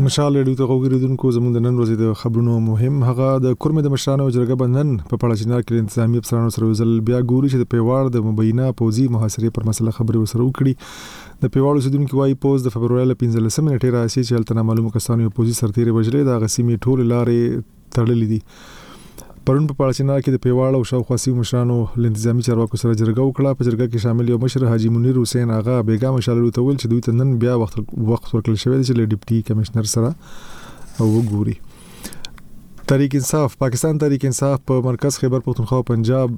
مشال ریډیو ته غوړیدونکو زموږ د نن ورځې د خبرونو مهم هغه د کورمه د مشرانو جرګه بندن په پړاچینار کې انتظامی افسرانو سره وزل بیا ګوري چې د پیوار د مبینه پوزي محاصره پر مسله خبري وسره وکړي د پیوار اوسیدونکو وايي پوز د فبرवरी پنځلسمه نیټه راځي چې هلته معلومه کسانو پوزي سرتيري بجلې د غسیمې ټول لارې تړلې دي. پرون په پړاچینار کې د پیوار او شاوخوا سیمو مشرانو ل انتظامی چارواکو سره جرګه وکړه. په جرګه کې شامل یو مشر حاجی منیر حسین آغا بیګا مشال ته ویل چې دوی ته نن بیا وخت وخت ورکړل شوی دی چې ډیپټي کمشنر سره وګوري. تحریک انصاف پاکستان تحریک انصاف په مرکز خیبر پختونخوا پنجاب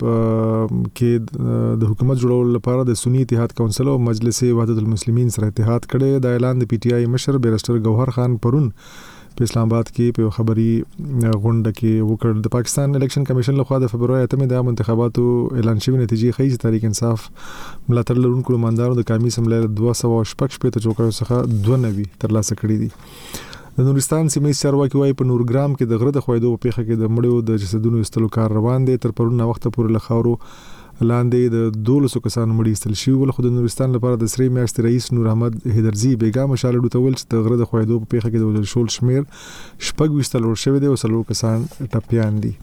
کې د حکومت جوړولو لپاره د سنی اتحاد کونسل او مجلس وحدت المسلمین سره اتحاد کړي. د اعلان د پی ټی آی مشر بیرسټر گوهر خان پرون په اسلام آباد کې په خبري غونډه کې وکړ. د پاکستان الیکشن کمیشن لخوا د فبرवरी اتمه د انتخاباتو اعلان شوی نتیجې ښیي چې تحریک انصاف ملاتړ لرونکو ماندارو د قومي اسمبلی دوه سوه شپږ شپږ چوکیو څخه دوه نوي ترلاسه کړي دي. د نورستان سیمې چارواکي وايي په نورګرام کې د غره د خویدو په پیښه کې د مړو د جسدونو استلو کار روان دی. تر پرون وخت پورې لخاورو لاندې د دولسو کسانو مړي استل شوي ول. خو د نورستان لپاره د سری میاشتې رئیس نور احمد هیدرزی بیګا مشال ډو تول چې د غره د خویدو په پیښه کې د وجل شول شمیر شپږ وستل ور شوی دی او څلور کسان ټپيان دي.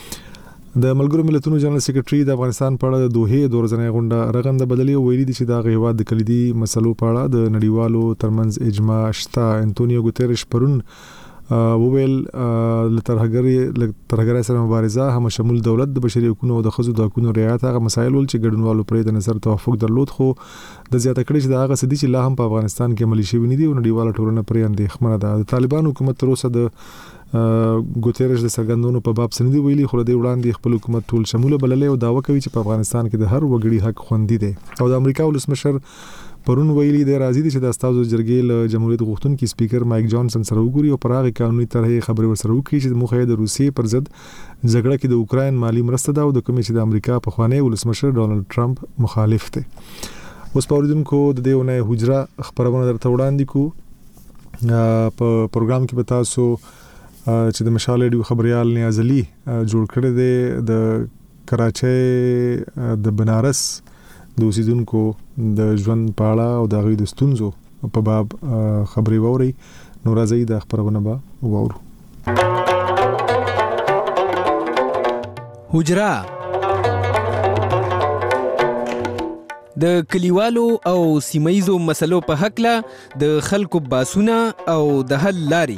د ملګرو ملتونو جنرال سیکریټري د افغانستان په اړه د دوه د ورځنۍ غونډه رغنده بدلی ویلي دي چې دا غیواد د کلیدي مسلو په اړه د نړیوالو ترمنځ اجماع شته. انټونیو ګوتيرش پرون وویل لترهګری ترهګری سره مبارزه هم شمول دولت د بشري حقوقو او د خزو د حقوقو رعایت هغه مسایل ول چې ګډونوالو پرې د نظر توافق درلود. خو د زیاته کړي چې دا هغه سدي چې لا هم په افغانستان کې عملي شوی نه دي او نړیواله ټولنه پرې اندېښمنه ده. د طالبان حکومت تر اوسه د ګوتيرش د سرګندونو په باب سندي ویلي خو د وړاندې خپل حکومت ټول شمول بللې او داوا کوي چې په افغانستان کې د هر وګړي حق خوندي دي. او د امریکا ولسمشر پرون ویلي د راځي چې د استازو جرګې له جمهوریت غوښتونکو سپیکر مایک جانسن سره وګوري او پراغه قانوني طرحه خبري ورسره وکړي چې موخه د روسیې پر ضد جګړه کې د اوکرين مالی مرسته ده او د کومې چې د امریکا په خوانی ولسمشر ډونالد ټرمپ مخالف دی. اوس په اوریدونکو د دیونه حجره خبرونه درته وړاندې کو. په پروګرام کې به تاسو چې د مشال ډیو خبريال نیاز علي جوړ کړی دی د کراچۍ د بنارس د اوسیدونکو د ژوند په اړه او د غوي د ستونزو په باب خبري ووري. نو راځي د خبرونه به وورو. حجره د کلیوالو او سیمایزو مسلو په حق له د خلکو باسونه او د حل لاري.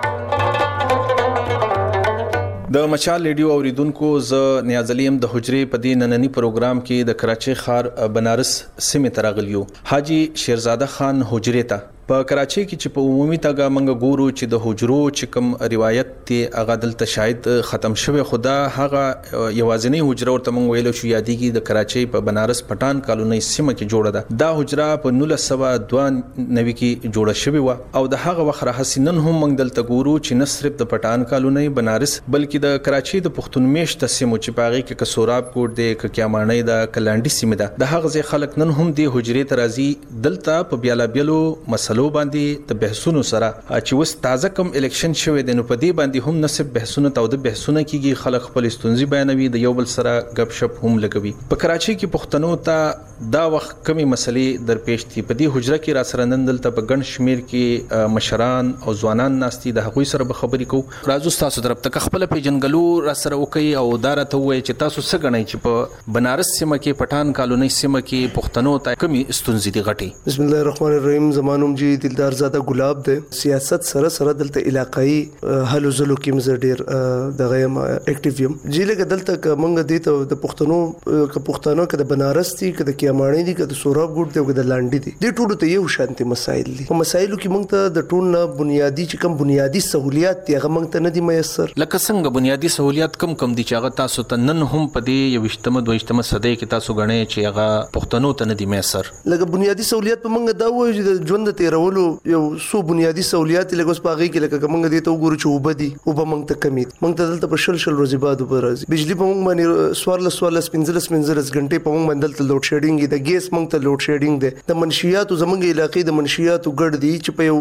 د مشال ریډیو اوریدونکو ز نیازلیم د حجرې په دې نننی پروګرام کې د کراچۍ ښار بنارس سیمه ترغلیو حاجی شیرزاده خان حجرې ته په کراچۍ کې چې په عمومي توګه منګه ګورو چې د حجرو چې کوم روایت ته هغه دلته شاید ختم شوه. خدا هغه یوازینی حجره ورته مونږ ویلو شو یادېږي د کراچۍ په بنارس پټان کالونی سیمه کې جوړه ده. دا حجره په نولس سوه دوه نوي کې جوړه شوې و او د هغه وخت راهسي نن هم مونږ دلته ګورو چې نه صرف د پټان کالونی بنارس بلکې د کراچۍ د پښتون میشت سیمو چې پاغي کې کسوراب کوټ دی ککیامانی د کلانډي سیمه ده د هغه ځای خلک نن هم د حجرې ترازی دلته په بیالا بیلو مسلو باندې د بحثونو سره چې وس تازه کم الیکشن شوه د نو په دې باندې هم نسب بحثونه تو د بحثونه کیږي خلک خپل ستونزې بیانوي د یو بل سره غب شپ هم لګوي. په کراچۍ کې پښتنو ته دا وخت کمی مسلې درپېښ دي. په دې حجره کې را سره نن دلته په ګڼ شمیر کې مشران او ځوانان ناستي د هغوی سره به خبرې کوو. راځو تاسو طرف ته خپل پیجنګلو را سره وکي او دارته وای چې تاسو څه غنئ چې په بنارس سیمه کې پټان کالونی سیمه کې پښتنو ته کمی ستونزې دي غټي. بسم الله الرحمن الرحیم. زمانوم جی دلدار زاده ګلاب دی. سیاست سره سره دلته علاقائی هلو زلو کې مزه ډیر دغه اکټیو یم جی لګ دلته کومګه دي ته د پښتنو ک پښتنو ک د بنارس دي ک د کیامانی دي ک د سوراب ګډ دي ک د لاندې دي د ټولو ته یو شانتي مسایل دي. په مسایلو کې موږ ته د ټول نه بنیادی چې کوم بنیادی سہولیات دي هغه موږ ته نه دي میسر. لکه څنګه بنیادی سہولیات کم کم دي چې هغه تاسو ته نن هم په دې یو وشتمه دویشتمه صدې کې تاسو غنئ چې هغه پښتنو ته نه دي میسر. لکه بنیادی سہولیات په موږ دا وایي چې د ژوند تیرولو یو سو بنیادی سہولیات لکه اوس پاغي کې لکه موږ دې ته وګورو چې وبدي او به موږ ته کمی موږ ته دلته په شل شل ورځې بعد به راځي. بجلی په موږ باندې سوارل سوارل سپنځل سپنځل غنټې په موږ باندې دلته لوډ شیډینګ دی. د ګیس موږ ته لوډ شیډینګ دی. د منشیات زموږ علاقې د منشیات ګډ دي چې په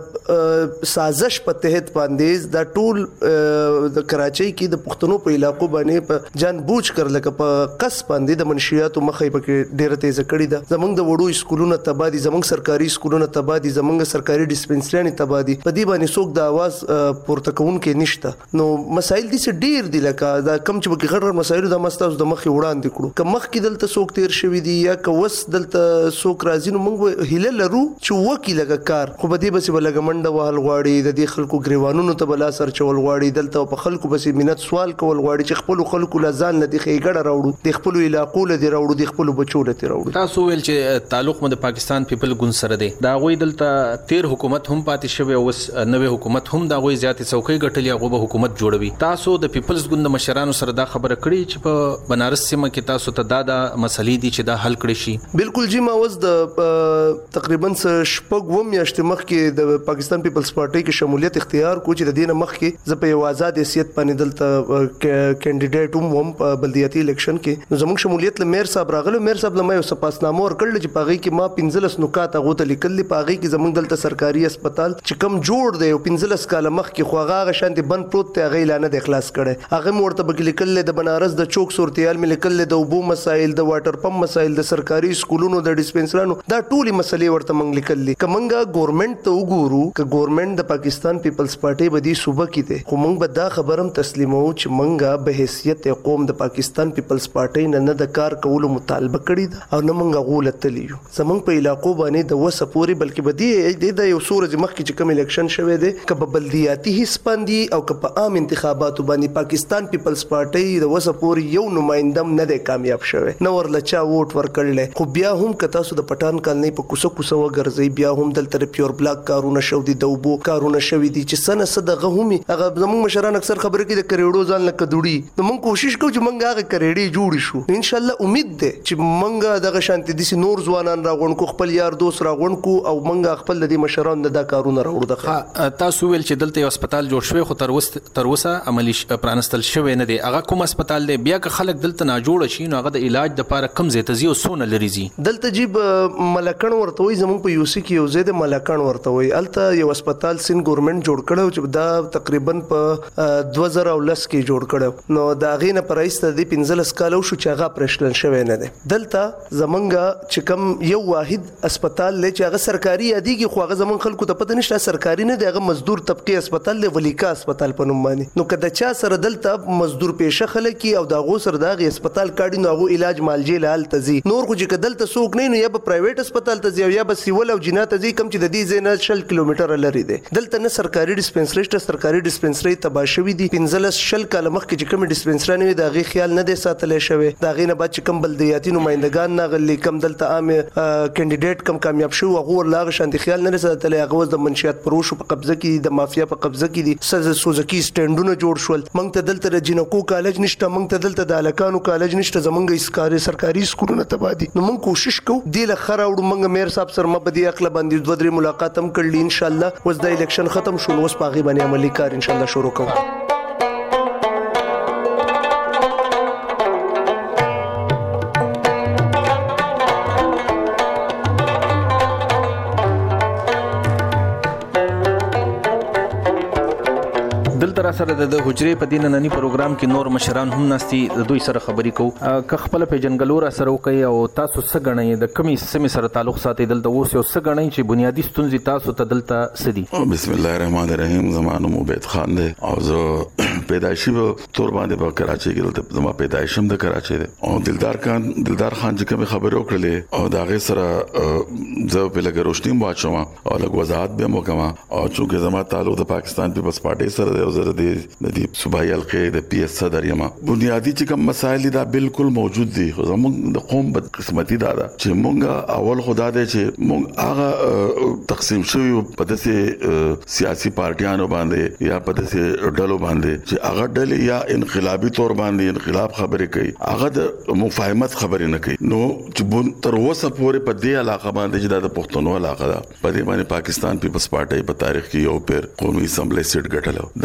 یو سازش په تحت باندې دا ټول د کراچۍ کې د پښتنو په علاقو باندې په جان بوج کړ لکه په قص باندې د منشیات مخې په ډیره تیزه کړې ده. زموږ د وړو سکولونو تبادي زموږ سرکاري سکولونو تبادي تبادي زمونږ سرکاري ډیسپنسریانې تبادي په دې باندې څوک د आवाज پورته کوونکې نشته نو مسایل دي چې ډیر دي لکه دا کم چې په غړ مسایل د مستاوس د مخې وړاندې کړو که مخ کې دلته څوک تیر شوی دی یا که وس دلته څوک راځي نو موږ هیله لرو چې وکی لګه کار خو به دې بس بلګمنډ وهل غواړي د دې خلکو گریوانونو ته بلا سر چول غواړي دلته په خلکو بس مينت سوال کول غواړي چې خپل خلکو لزان نه دی خېګړه راوړو د خپل علاقو له دی راوړو د خپل بچو له دی راوړو تاسو ویل چې تعلق مو د پاکستان پیپل ګوند سره دی دا غوي دلته تیر حکومت هم پاتې شوی او نوې حکومت هم دا غوي زیاتې څوکۍ ګټلې هغه به حکومت جوړوي تاسو د پیپلز ګوند مشرانو سره دا خبره کړې چې په بنارس سیمه کې تاسو ته دا د مسلې دي چې دا حل کړی شي بالکل جی ما وز د تقریبا شپږ و میاشتې مخکې د پاکستان پیپلز پارټي کې شمولیت اختیار کو چې د دینه مخکې ز په یو آزاد حیثیت باندې دلته کینډیډیټ هم هم بلدیاتي الیکشن کې نو زموږ شمولیت له میر صاحب راغله میر صاحب له مې سپاسنامه ورکړل چې پاغي کې ما پنځلس نکات هغه ته لیکل پاغي کې زموږ دلته سرکاري هسپتال چې کم جوړ دی او پنځلس کاله مخکې خو هغه شانتي بند پروت ته غي لانه د اخلاص کړي هغه مرته بګ لیکل د بنارس د چوک صورتيال مې لیکل د وبو مسایل د واټر پمپ مسایل د سرکاري سکولونو د ډیسپنسرانو دا ټولي مسلې ورته منګ لیکل دي کومنګا ګورنمنت ته وګورو ک ګورنمنت د پاکستان پیپلز پارټي بدی صوبه کې ته خو موږ به دا خبرم تسلیمو چې منګا به حیثیت قوم د پاکستان پیپلز پارټي نه نه د کار کولو مطالبه کړی دا او نه منګا غولت لیو زمونږ په علاقو باندې د وسه پوري بلکې بدی د یو سورج مخ کې چې کوم الیکشن شوه دی ک په بلدیاتي حصہ باندې او ک په عام انتخاباتو باندې پاکستان پیپلز پارټي د وسه پوري یو نمائندم نه دی کامیاب شوه نو ورلچا ووټ ورکړل خو بیا هم کتا سو د پټان کالنی په کوسه کوسه وګرځي بیا هم دلته پیور بلاک کارونه شو دي دوبو کارونه شوي دي چې سنه صدغه هم هغه زموږ مشران اکثر خبره کوي د کریډو ځان لکه دوړي نو موږ کوشش کوو چې موږ هغه کریډي جوړ شو ان شاء الله امید ده چې موږ دغه شانتي دي نور ځوانان راغون کو خپل یار دوست راغون کو او موږ خپل د مشران د کارونه راوړو دغه تاسو ویل چې دلته یو هسپتال جوړ شوی خو تر وسه تر وسه عملی پرانستل شوی نه دی هغه کوم هسپتال دی بیا که خلک دلته نه جوړ شي نو هغه د علاج د لپاره کم زیات زیو سونه لري زی دلته جیب ملکن ورته وي زموږ په یوسی کې یو زید ملکن ورته وي الته یو هسپتال سین ګورنمنت جوړ کړو چې دا تقریبا په دوه زره ولس کې جوړ کړو نو دا غینه پرایسته دی پنځلس کالو شو چې هغه پرشتل شوی نه دی دلته زمونږ چې کم یو واحد هسپتال لې چې هغه سرکاري اديږي خو هغه زمون خلکو ته پته نشته سرکاري نه دی هغه مزدور طبقه هسپتال له ولیکا هسپتال په نوم باندې نو کله چا سره دلته مزدور پیشه خلک او دا غو سره دا غي هسپتال کاډي نو هغه علاج مالجی له حالت زی نور خو چې دلته سوق نه نو یا په پرایویټ هسپتال ته زی یا به سیول او جنات زی کم چې د دې زینه شل کیلومتر لري دی دلته نه سرکاري ډیسپنسری ته سرکاري ډیسپنسری تباشوي دي پنځلس شل کاله مخ کې چې کوم ډیسپنسری نه دا غي خیال نه دی ساتل شوی دا غي نه بعد چې کم بلدیاتي نمائندگان نه غلي کم دلته عام کینډیډیټ کم کامیاب شو هغه لاغ شانتي خیال نه ساتل هغه د منشيات پروشو په قبضه کې د مافیا په قبضه کې دي سز سوزکی سټینډونه جوړ شول مونږ ته دلته جنکو کالج نشته مونږ ته دلته د الکانو کالج نشته زمونږ اسکاري سرکاري سکولونه تبادي نو مونږ کوشش کوو د لخر او مونږ میر صاحب سره مبدي اخلا باندې دوه درې ملاقات هم کړل ان شاء الله وز د الیکشن ختم شول وس پاغي باندې عملی کار ان شاء الله شروع کوو دلته سره د حجرې په دین نننی پروګرام کې نور مشران هم ناستي د دوی سره خبرې کوو که خپل پیجنګلور سره وکي او تاسو څه غنئ د کمی سیمه سره تعلق ساتي دلته اوس یو څه غنئ چې بنیادی ستونزې تاسو ته دلته سدي بسم الله الرحمن الرحیم زمانو عبید خان دی او زه پیدایشي په تور باندې په کراچۍ کې دلته زما پیدایشم د کراچۍ دی او دلدار خان دلدار خان چې کوم خبرې وکړلې او دا غي سره زه په لګ روشنی واچوم او لګ وضاحت به مو کوم او چې زما تعلق د پاکستان پیپلز پارټي سره دی د دې صوبایي حلقې د پی اس صدر یم بنیادی چې کوم مسایل دا بالکل موجود دي خو زموږ د قوم بد قسمتي دا ده چې مونږه اول خدا دې چې مونږ هغه تقسیم شوی په داسې سیاسي پارټیانو باندې یا په داسې ډلو باندې چې هغه ډلې یا انقلابي تور باندې انقلاب خبرې کوي هغه د مفاهمت خبرې نه کوي نو چې تر اوسه پورې په دې علاقه باندې چې د پښتونو علاقه ده په دې باندې پاکستان پیپلز پارټي په تاریخ کې یو پیر قومي اسمبلی سیټ ګټلو دا غیر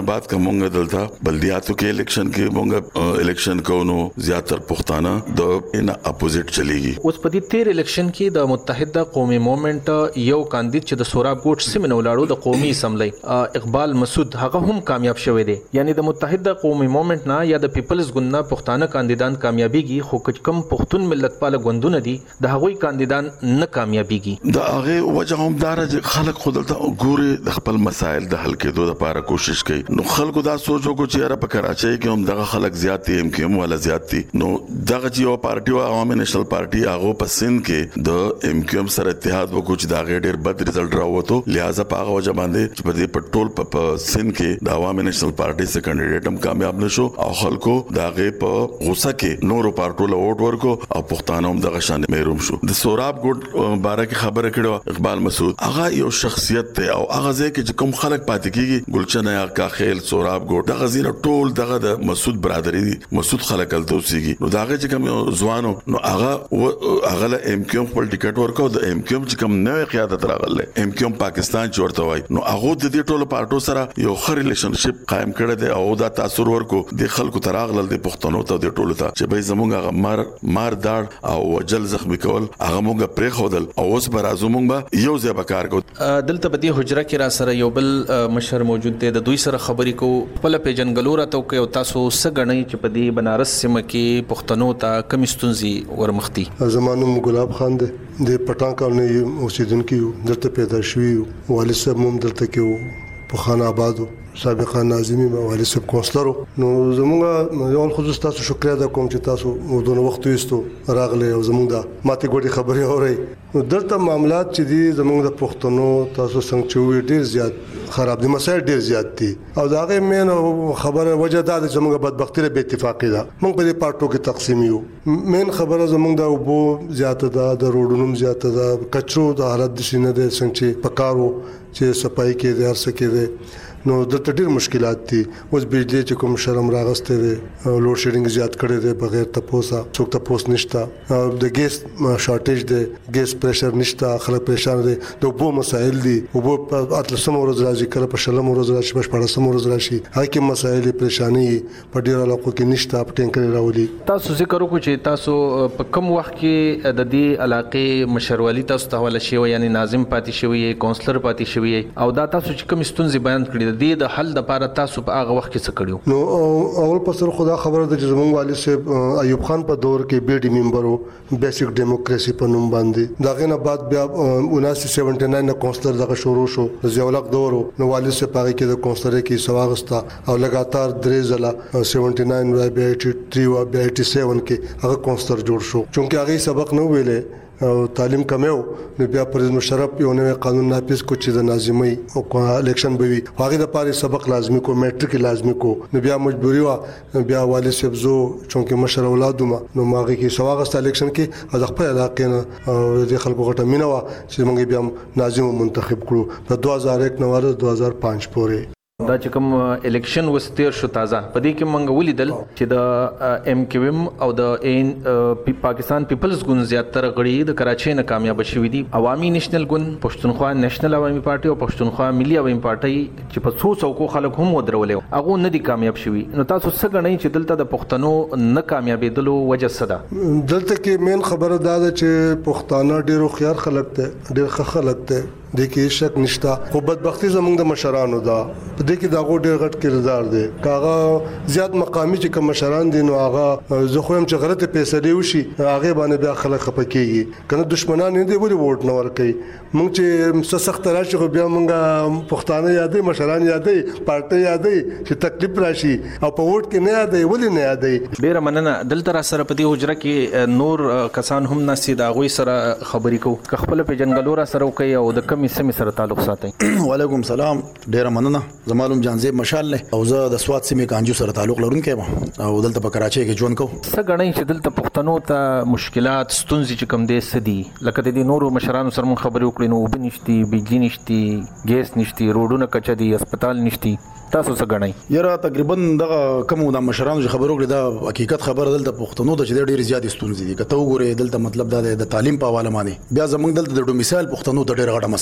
بعد کومه دلته بلدیاتو کې الیکشن کې مونږ الیکشن کوو زیاتره پښتانه د ان اپوزیټ چلیږي. اوس په دې تیر الیکشن کې د متحده قومي موومېنټ یو کاندید چې د سوراب ګوټ سیمه ولاړو د قومي اسمبلی اقبال مسعود هغه هم کامیاب شوی دی. یعنی د متحده قومي موومېنټ نه یا د پیپلز ګوند نه پښتانه کاندیدان کامیابیږي، خو کم پښتون ملت پال ګوندونه دي د هغوی کاندیدان نه کامیابیږي. د هغه وجه هم دار چې خلک خودلته ګوري د خپل مسایل د حل کېدو لپاره کوشش کوي. نو خلکو دا سوچو کو چې را په کراچۍ کې هم دغه خلک زیات دي، ایم کیو ایم ولا زیات دي. نو دغه چې یو پارټي او عوامي نېشنل پارټي هغه په سند کې د ایم کیو ایم سره اتحاد وکړو چې دا ډېر بد رزلټ راووتو. لہذا په هغه وجه باندې چې په دې په ټول په سند کې د عوامي نېشنل پارټي څخه کینډیډیټ هم کامیاب نشو او خلکو دغه په غوسه کې نورو پارټو له ووټ ورکو او پښتانه هم دغه شان محروم شو. د سوراب ګوټ باره کې خبره کړو اقبال مسعود هغه یو شخصیت ته او هغه ځکه چې کوم خلک پاتې کیږي ګلچن یا کاخیل سوراب ګوټ دغه زیره ټول دغه د مسعود برادری دي، مسعود خلک ال توسيږي. نو داغه چې کوم ځوانو نو هغه هغه له ایم کیو ایم خپل ټیکټ ورکو د ایم کیو ایم چې کوم نوې قیادت راغله ایم کیو ایم پاکستان چورته وای نو هغه د دې ټولو پارټو سره یو ښه ریلیشنشپ قائم کړی دی او دا تاثیر ورکو د خلکو تراغله د پښتنو ته د ټولو ته چې به زمونږه مار مار داړ او وجل زخمی کول هغه مونږه پرې خودل او اوس به راځو مونږ یو ځای به کار کوو. دلته په دې حجره کې را سره یو بل مشر موجود دی، د دوی سره خبرې کو خپل پیجنګلو راته کوي او تاسو سګنئ چې په دې بنارس سیمه کې پښتنو ته کم ستونزې ورمختي. زمانو ګلاب خان دی د پټان کالونی اوسیدونکو دلته پیدا شوی، والد صاحب هم دلته کې په خان آبادو سابقا ناظمي والد صاحب کونسلرو. نو زمونږ یو خصوص تاسو شکریا ده کوم چې تاسو دونه وخت وستو راغله او زمونږ د ماته ګوډي خبرې اوري. نو دلته معاملات چې دي زمونږ د پښتنو تاسو څنګه چوي ډیر زیات خراب دي، مسایل ډیر زیات دي او دا غي مين خبره وجه دا چې زمونږ بدبختی له اتفاقی ده موږ په دې پارټو کې تقسیم یو. مين خبره زمونږ د وبو زیاته ده، د روډونو زیاته ده، کچرو د حالت د شینه ده څنګه چې پکارو چې صفای کې د هرڅه کې ده. نو دلته ډیر مشکلات دي. اوس بجلی چې کوم شرم راغسته دي، لوډ شیډینګ زیات کړي دي بغیر تپوسه، څوک تپوس نشته، د ګیس شارټیج دي، ګیس پریشر نشته، خلک پریشان دي، د وبو مسایل دي، وبو په اتلسم ورځ راځي کله په شلم ورځ راشي په شپږم ورځ راشي، هغه کې مسایل پریشانی په ډیر علاقو کې نشته، په ټینګ راولي. تاسو ذکر وکړو چې تاسو په کوم وخت کې د دې علاقې مشروالی تاسو ته حواله شوی، یعنی ناظم پاتې شوی، کونسلر پاتې شوی او دا تاسو چې کوم ستونزې بیان کړې د دې د حل لپاره تاسو په هغه وخت کې څه کړیو؟ نو اول پسر خدا خبره ده چې زمونږ والد صاحب ایوب خان په دور کې بی ډي ممبرو بیسیک ډیموکراسي په نوم باندې، دا غنه بعد بیا انیس سو سیونټی ناین نه کونسلر دغه شروع شو، ضیاءالحق دور نو والد صاحب هغه کې د کونسلر کې سواغستا او لګاتار درې ځله سیونټی ناین بیا ایټي تھری او بیا ایټي سیون کې هغه کونسلر جوړ شو. چونکه هغه سبق نو ویلې او تعلیم کمیو نو بیا پرز مشرف یو نوې قانون نافذ کو چې د ناظمي او الیکشن به وي، هغه د پاره سبق لازمي کو، میټریک لازمي کو. نو بیا مجبوری وا بیا والد صاحب زو چونکه مشر اولادوما نو ماغه کې سواغست الیکشن کې از خپل علاقې نه د خلکو غټه مینوا چې موږ بیا ناظم منتخب کړو په دوه هزار یک نو دوه هزار پنځ پورې. دا چې کوم الیکشن وستیر شو تازه په دې کې موږ ولیدل چې د ایم کیو ایم او د ان پاکستان پیپلز ګوند زیاتره غړي د کراچۍ نه کامیاب شوي دي. عوامي نېشنل ګوند، پښتونخوا نېشنل عوامي پارټي او پښتونخوا ملي عوامي پارټي چې په څو څوکو خلک هم ودرولې هغه نه دي کامیاب شوي. نو تاسو څه غنئ چې دلته د پښتنو نه کامیابېدلو وجه څه ده؟ دلته کې مین خبره دا ده چې پښتانه ډېر خيار خلک ته ډېر ښه خلک ته د کې شک نشتا، خو بدبختی زمونږ د مشرانو ده په دې کې دا غو ډېر غټ کردار دی. کاغه زیات مقامی چې کوم مشران دي نو هغه زه خو هم چې غلطه فیصله وشي هغه باندې بیا خلک خپکیږي، کنه دشمنان نه دی ولې ووټ نه ورکي. مونږ چې سخت راشي خو بیا مونږه پښتانه یادې، مشران یادې، پارټي یادې چې تکلیف راشي او په ووټ کې نه یادې ولې نه یادې. ډیر مننه. دلته را سره په دې حجره کې نور کسان هم ناسي دا غوي سره خبرې کو که خپل پیجنګلو را سره کوي او د کمی سمې سره تعلق ساتي. وعلیکم سلام، ډیر مننه. زمالوم جانزیب مشال له او زه د سواد سیمې کانجو سره تعلق لرونکی یم او دلته په کراچۍ کې ژوند کوم. څه غړی چې دلته پښتنو ته مشکلات ستونزې چې کم دي سدي لکه د دې نورو مشرانو سره مون خبرې وکړې نو وبنيشتي، بجلی نشتی، ګیس نشتی، روډونه کچا دي، هسپتال نشتی، تاسو څه غړی؟ یاره تقریبا دغه کوم د مشرانو چې خبرو کړې دا حقیقت خبره دلته پښتنو ته چې ډېر زیات ستونزې دي. کته وګوره دلته مطلب دا د تعلیم په حواله باندې بیا زمونږ دلته د ډومیسایل پښتنو ته ډېر غټه مسله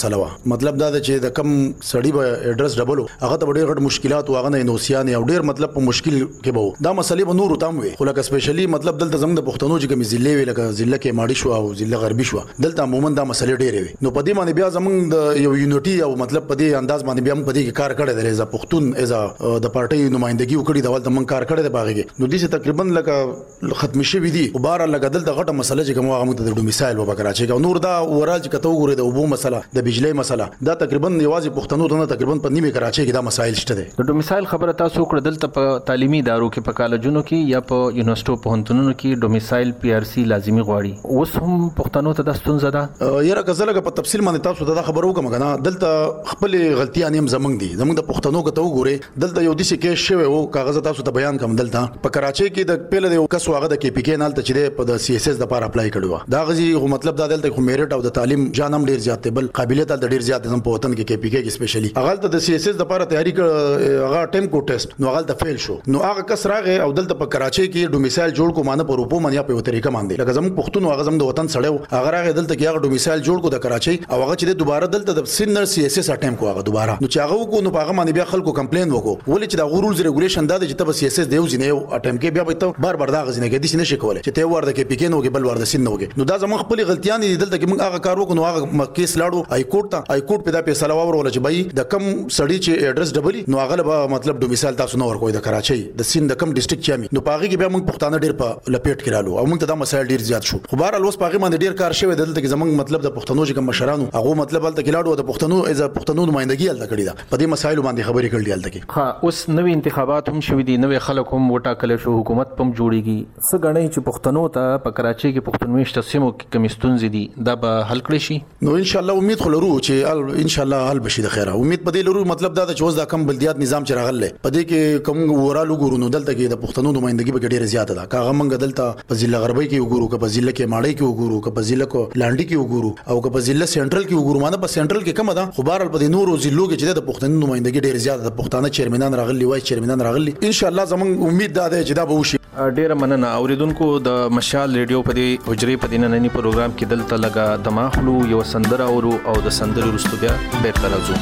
مسله وا. مطلب دا چې د کم سړی به اډرس ډبل هغه ته ډېر غټ مشکلات واغ نه نوسیان او ډېر مطلب په مشکل کې به دا مسلې به نور تام وي. خو لکه سپیشلی مطلب دلته زموږ د پښتنو چې کوم ضلع وی لکه ضلع کې ماړی شو او ضلع غربي شو دلته عموما دا مسلې ډېرې وي. نو په دې باندې بیا زموږ د یو یونټي او مطلب په دې انداز باندې بیا موږ په دې کې کار کړی دی. ز پښتون از د پارټي نمائندګي وکړي دا ولته موږ کار کړی دی باغې. نو دې تقریبا لکه ختم شوی دي او بار لکه دلته غټه مسله چې کوم هغه د ډومیسایل و بکراچي او نور دا ورال چې کته وګوره د وبو مسله د بجلی مسله دا تقریبا یوازې پښتنو ته تقریبا په نیمه کراچي کې دا مسایل شته دي. د ډومیسایل خبره تاسو کړه دلته په تعلیمي ادارو کې په کالجونو کې یا په یونیورسيټو په هنتونونو کې ډومیسایل پی آر سی لازمی غواړي. اوس هم پښتنو ته د ستونزه ده یاره غزله په تفصیل باندې تاسو ته خبرو کوم کنه دلته خپل غلطیاں هم زمنګ دي زمنګ د پښتنو کته وګوره دلته یو د سکه شوی او کاغذ تاسو ته بیان کوم دلته په کراچي کې د پیله د کس واغه د کې پی کې نال ته چې په د سی اس اس د لپاره اپلای کړو دا غزي مطلب دا دلته خو میرټ او د تعلیم جانم ډیر زیات دی بل قابلیت د ډیر زیات زم په وطن کې کې پی کې کې سپیشلی هغه د سی اس اس د لپاره تیاری کړ هغه ټیم کو ټیسټ نو هغه د فیل شو نو هغه کس راغی او دلته په کراچي کې ډومیسایل جوړ کو مانه په روپو منیا په طریقه باندې لکه زموږ پښتون هغه زم د وطن سړیو هغه راغی دلته کې هغه ډومیسایل جوړ کو د کراچي او هغه چې دوباره دلته د سینر سی اس اس اټیم کو هغه دوباره نو چې هغه کو نو هغه باندې بیا خلکو کمپلین وکړو ولې چې دا رولز ریګولیشن دا چې ته سی اس اس دیو ځنه یو اټیم کې بیا به ته بار بار دا غزنه کې دي نشي کولای چې ته ورده کې پی کې نو کې بل ورده سین نو کې نو دا زموږ خپل غلطیاں دي دلته کې موږ هغه کار وکړو نو هغه کیس لاړو های کورټ ته های کورټ په دا فیصله وورول چې بای د کم سړی چې اډرس ډبلی نو هغه به مطلب ډومیسایل تاسو نو ورکوي د کراچي د سین د کم ډیسټریکټ چامي نو پاغي کې بیا موږ پښتانه ډیر په لپیټ کې رالو او موږ ته دا مسایل ډیر زیات شو خو بهر الوس پاغي باندې ډیر کار شوی دلته کې زموږ مطلب د پښتنو چې کوم مشرانو هغه مطلب دلته کې لاړو د پښتنو از پښتنو نمائندګي هلته کړی دا په دې مسایل باندې خبرې کړل دلته کې ها اوس نوې انتخابات هم شوې دي نوې خلک هم وټاکل شو حکومت پم جوړیږي څه غنۍ چې پښتنو ته په کراچي کې پښتونويشت سیمو کې کمستونز دي دا به حل کړی شي نو ان شاء الله امید خو لرو چې ان شاء الله حل بشي د خیره امید په دې لرو مطلب دا چې اوس دا کم بلدیات نظام چې راغله په دې کې کوم ورالو ګورو نو دلته کې د پښتنو نمائندګي به ډیره زیاته ده کاغه منګ دلته په ضلع غربي کې وګورو که په ضلع کې ماړی کې وګورو که په ضلع کو لانډي کې وګورو او که په ضلع سنټرل کې وګورو مانه په سنټرل کې کم ده خو بهر په دې نورو ضلعو کې چې د پښتنو نمائندګي ډیره زیاته ده پښتانه چیرمنان راغلي وای چیرمنان راغلي ان شاء الله زموږ امید دا ده چې دا به وشي ډیره مننه اوریدونکو د مشال ریډیو په دې حجرې په دې نننی پروګرام کې دلته لګا دماغلو یو سندره اورو او د سندرې وروسته بیا بیرته راځو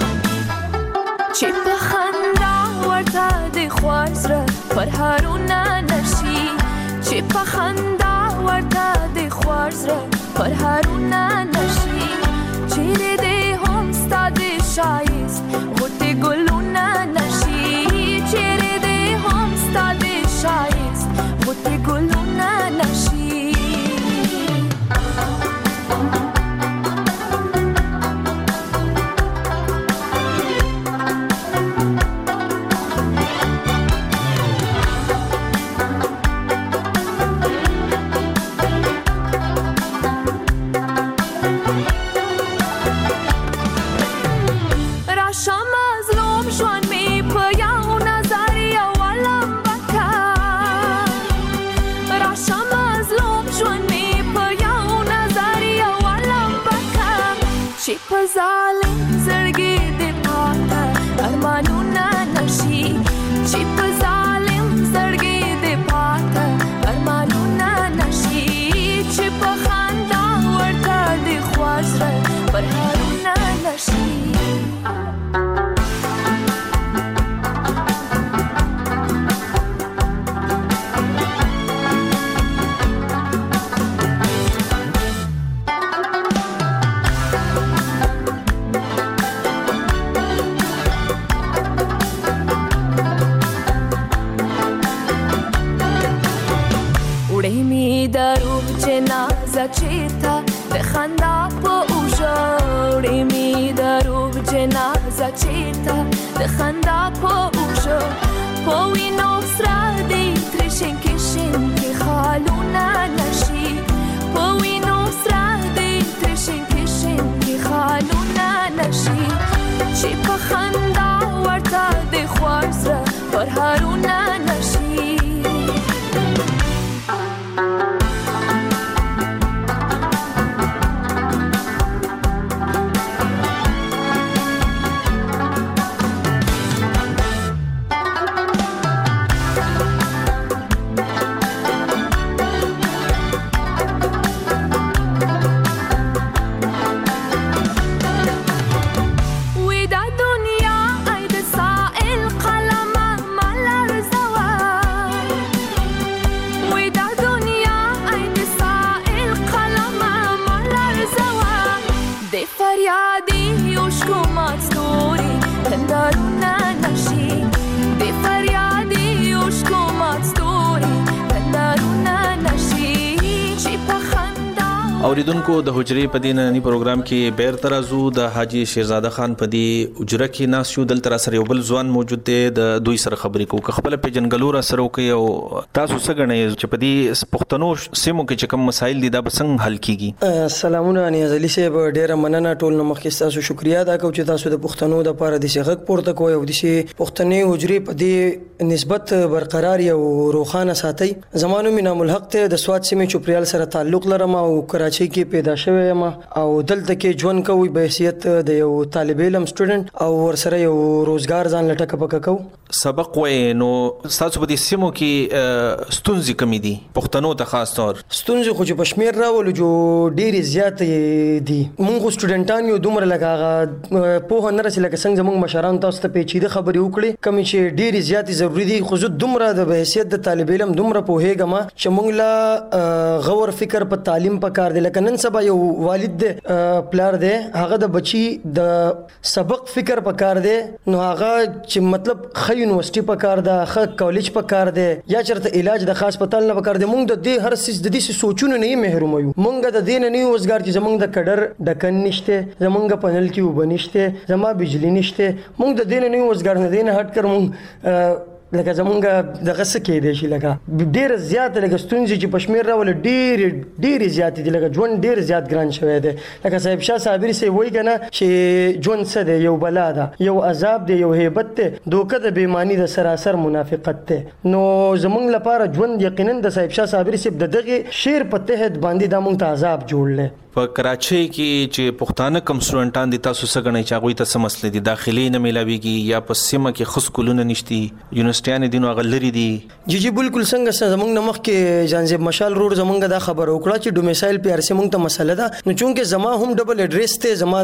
چې په خندا ورته د خوار زړه پر هارونه نشي چې په خندا ورته د خوار زړه پر هارونه نشي چیرې دې هم ستا د شایست غوټې ګلونه نشي چیرې دې هم ستا د شایست غوټې ګلونه نشي ظالم زړګي دې پاته ارمانونه نشي چې په ظالم زړګي دې پاته ارمانونه نشي چې په خندا ورته دې خوار زړه پر هارونه نشي چیتا د خندا په اوجوړې می درو جنازه چیتا د خندا په اوجو په وینو سره دې ترشن کې شین کې خالونه نشي په وینو سره دې ترشن کې شین کې خالونه نشي چې په خندا ورته د خوار سره پر هارونه نشي اوریدونکو د حجرې په دې نننی پروګرام کې بیر ترازو د حاجی شیرزاده خان په دې اجره کې ناسیو دل تر سره یو بل ځوان موجود دی د دوی سره خبرې کوو خپل په جنګلور سره کوي او تاسو څنګه غنئ چې په دې پښتنو سیمو کې چې کوم مسایل دي دا به څنګه حل کیږي؟ سلامونه نیاز علي صاحب ډیره مننه ټول نو مخکې تاسو شکریا ادا کوم چې تاسو د پښتنو د لپاره د شغک پورته کوی او د شي پښتني حجرې په دې نسبت برقرار او روخانه ساتي. زمانو مینام الحق ته د سواد سیمې چوپریال سره تعلق لرم او کراچي کې پیدا شوی یم او دلته کې ژوند کوي په حیثیت د یو طالب علم سټوډنټ او ورسره یو روزګار ځان لټه پکا کو. سبق وې نو تاسو په دې سیمو کې ستونزې کمی دي پښتنو ته خاص طور ستونزې خو چې پښمیر راولو جو ډېری زیات دي. موږ سټوډنټان یو دومره لګاغه په نه رسې لکه څنګه زموږ مشران تاسو ته پیچیده خبرې وکړي کمی چې ډېری زیات ضروری دي خو زه دومره د حیثیت د طالب علم دومره پوهېږم چې موږ لا غور فکر په تعلیم پکار دی. لکه نن سبا یو والد دی پلار دی هغه د بچي د سبق فکر پکار دی نو هغه چې مطلب خې یونیورسيټي پکار ده خې کالج پکار دی یا چرته علاج د خاص پتال نه پکار دی. موږ د دې هر څه د دې سوچونه نه محروم یو. موږ د دین نه وزګار چې زمونږ د کډر ډکن نشته زمونږ پنل کې وبنشته زما بجلی نشته موږ د دین نه وزګار نه دین هټ کر موږ لکه زمونږ دغه څه کې دی شي لکه ډېر زیات لکه ستونزې چې پښمیر راول ډېر ډېر زیات دي لکه ژوند ډېر زیات ګران شوی دی. لکه صاحب شاه صابری سي وایي کنه چې ژوند څه دی یو بلا ده یو عذاب دی یو هیبت دی دوکه د بېمانی د سراسر منافقت دی. نو زمونږ لپاره ژوند یقینا د صاحب شاه صابری سي د دغه شعر په تحت باندې د مونږ ته عذاب جوړل. په کراچۍ کې چې پښتانه کم سټوډنټان دي تاسو څنګه نه چاغوي ته مسلې دي داخلي نه ملاويږي یا په سیمه کې خص کولونه نشتی یونیورسيټیان دي نو غلري دي جی جی بالکل څنګه زمونږ نمخ کې جانزب مشال روډ زمونږ دا خبر وکړه چې ډومیسایل پی ار سی مونږ ته مسله ده نو چونکه زما هم ډبل اډریس ته زما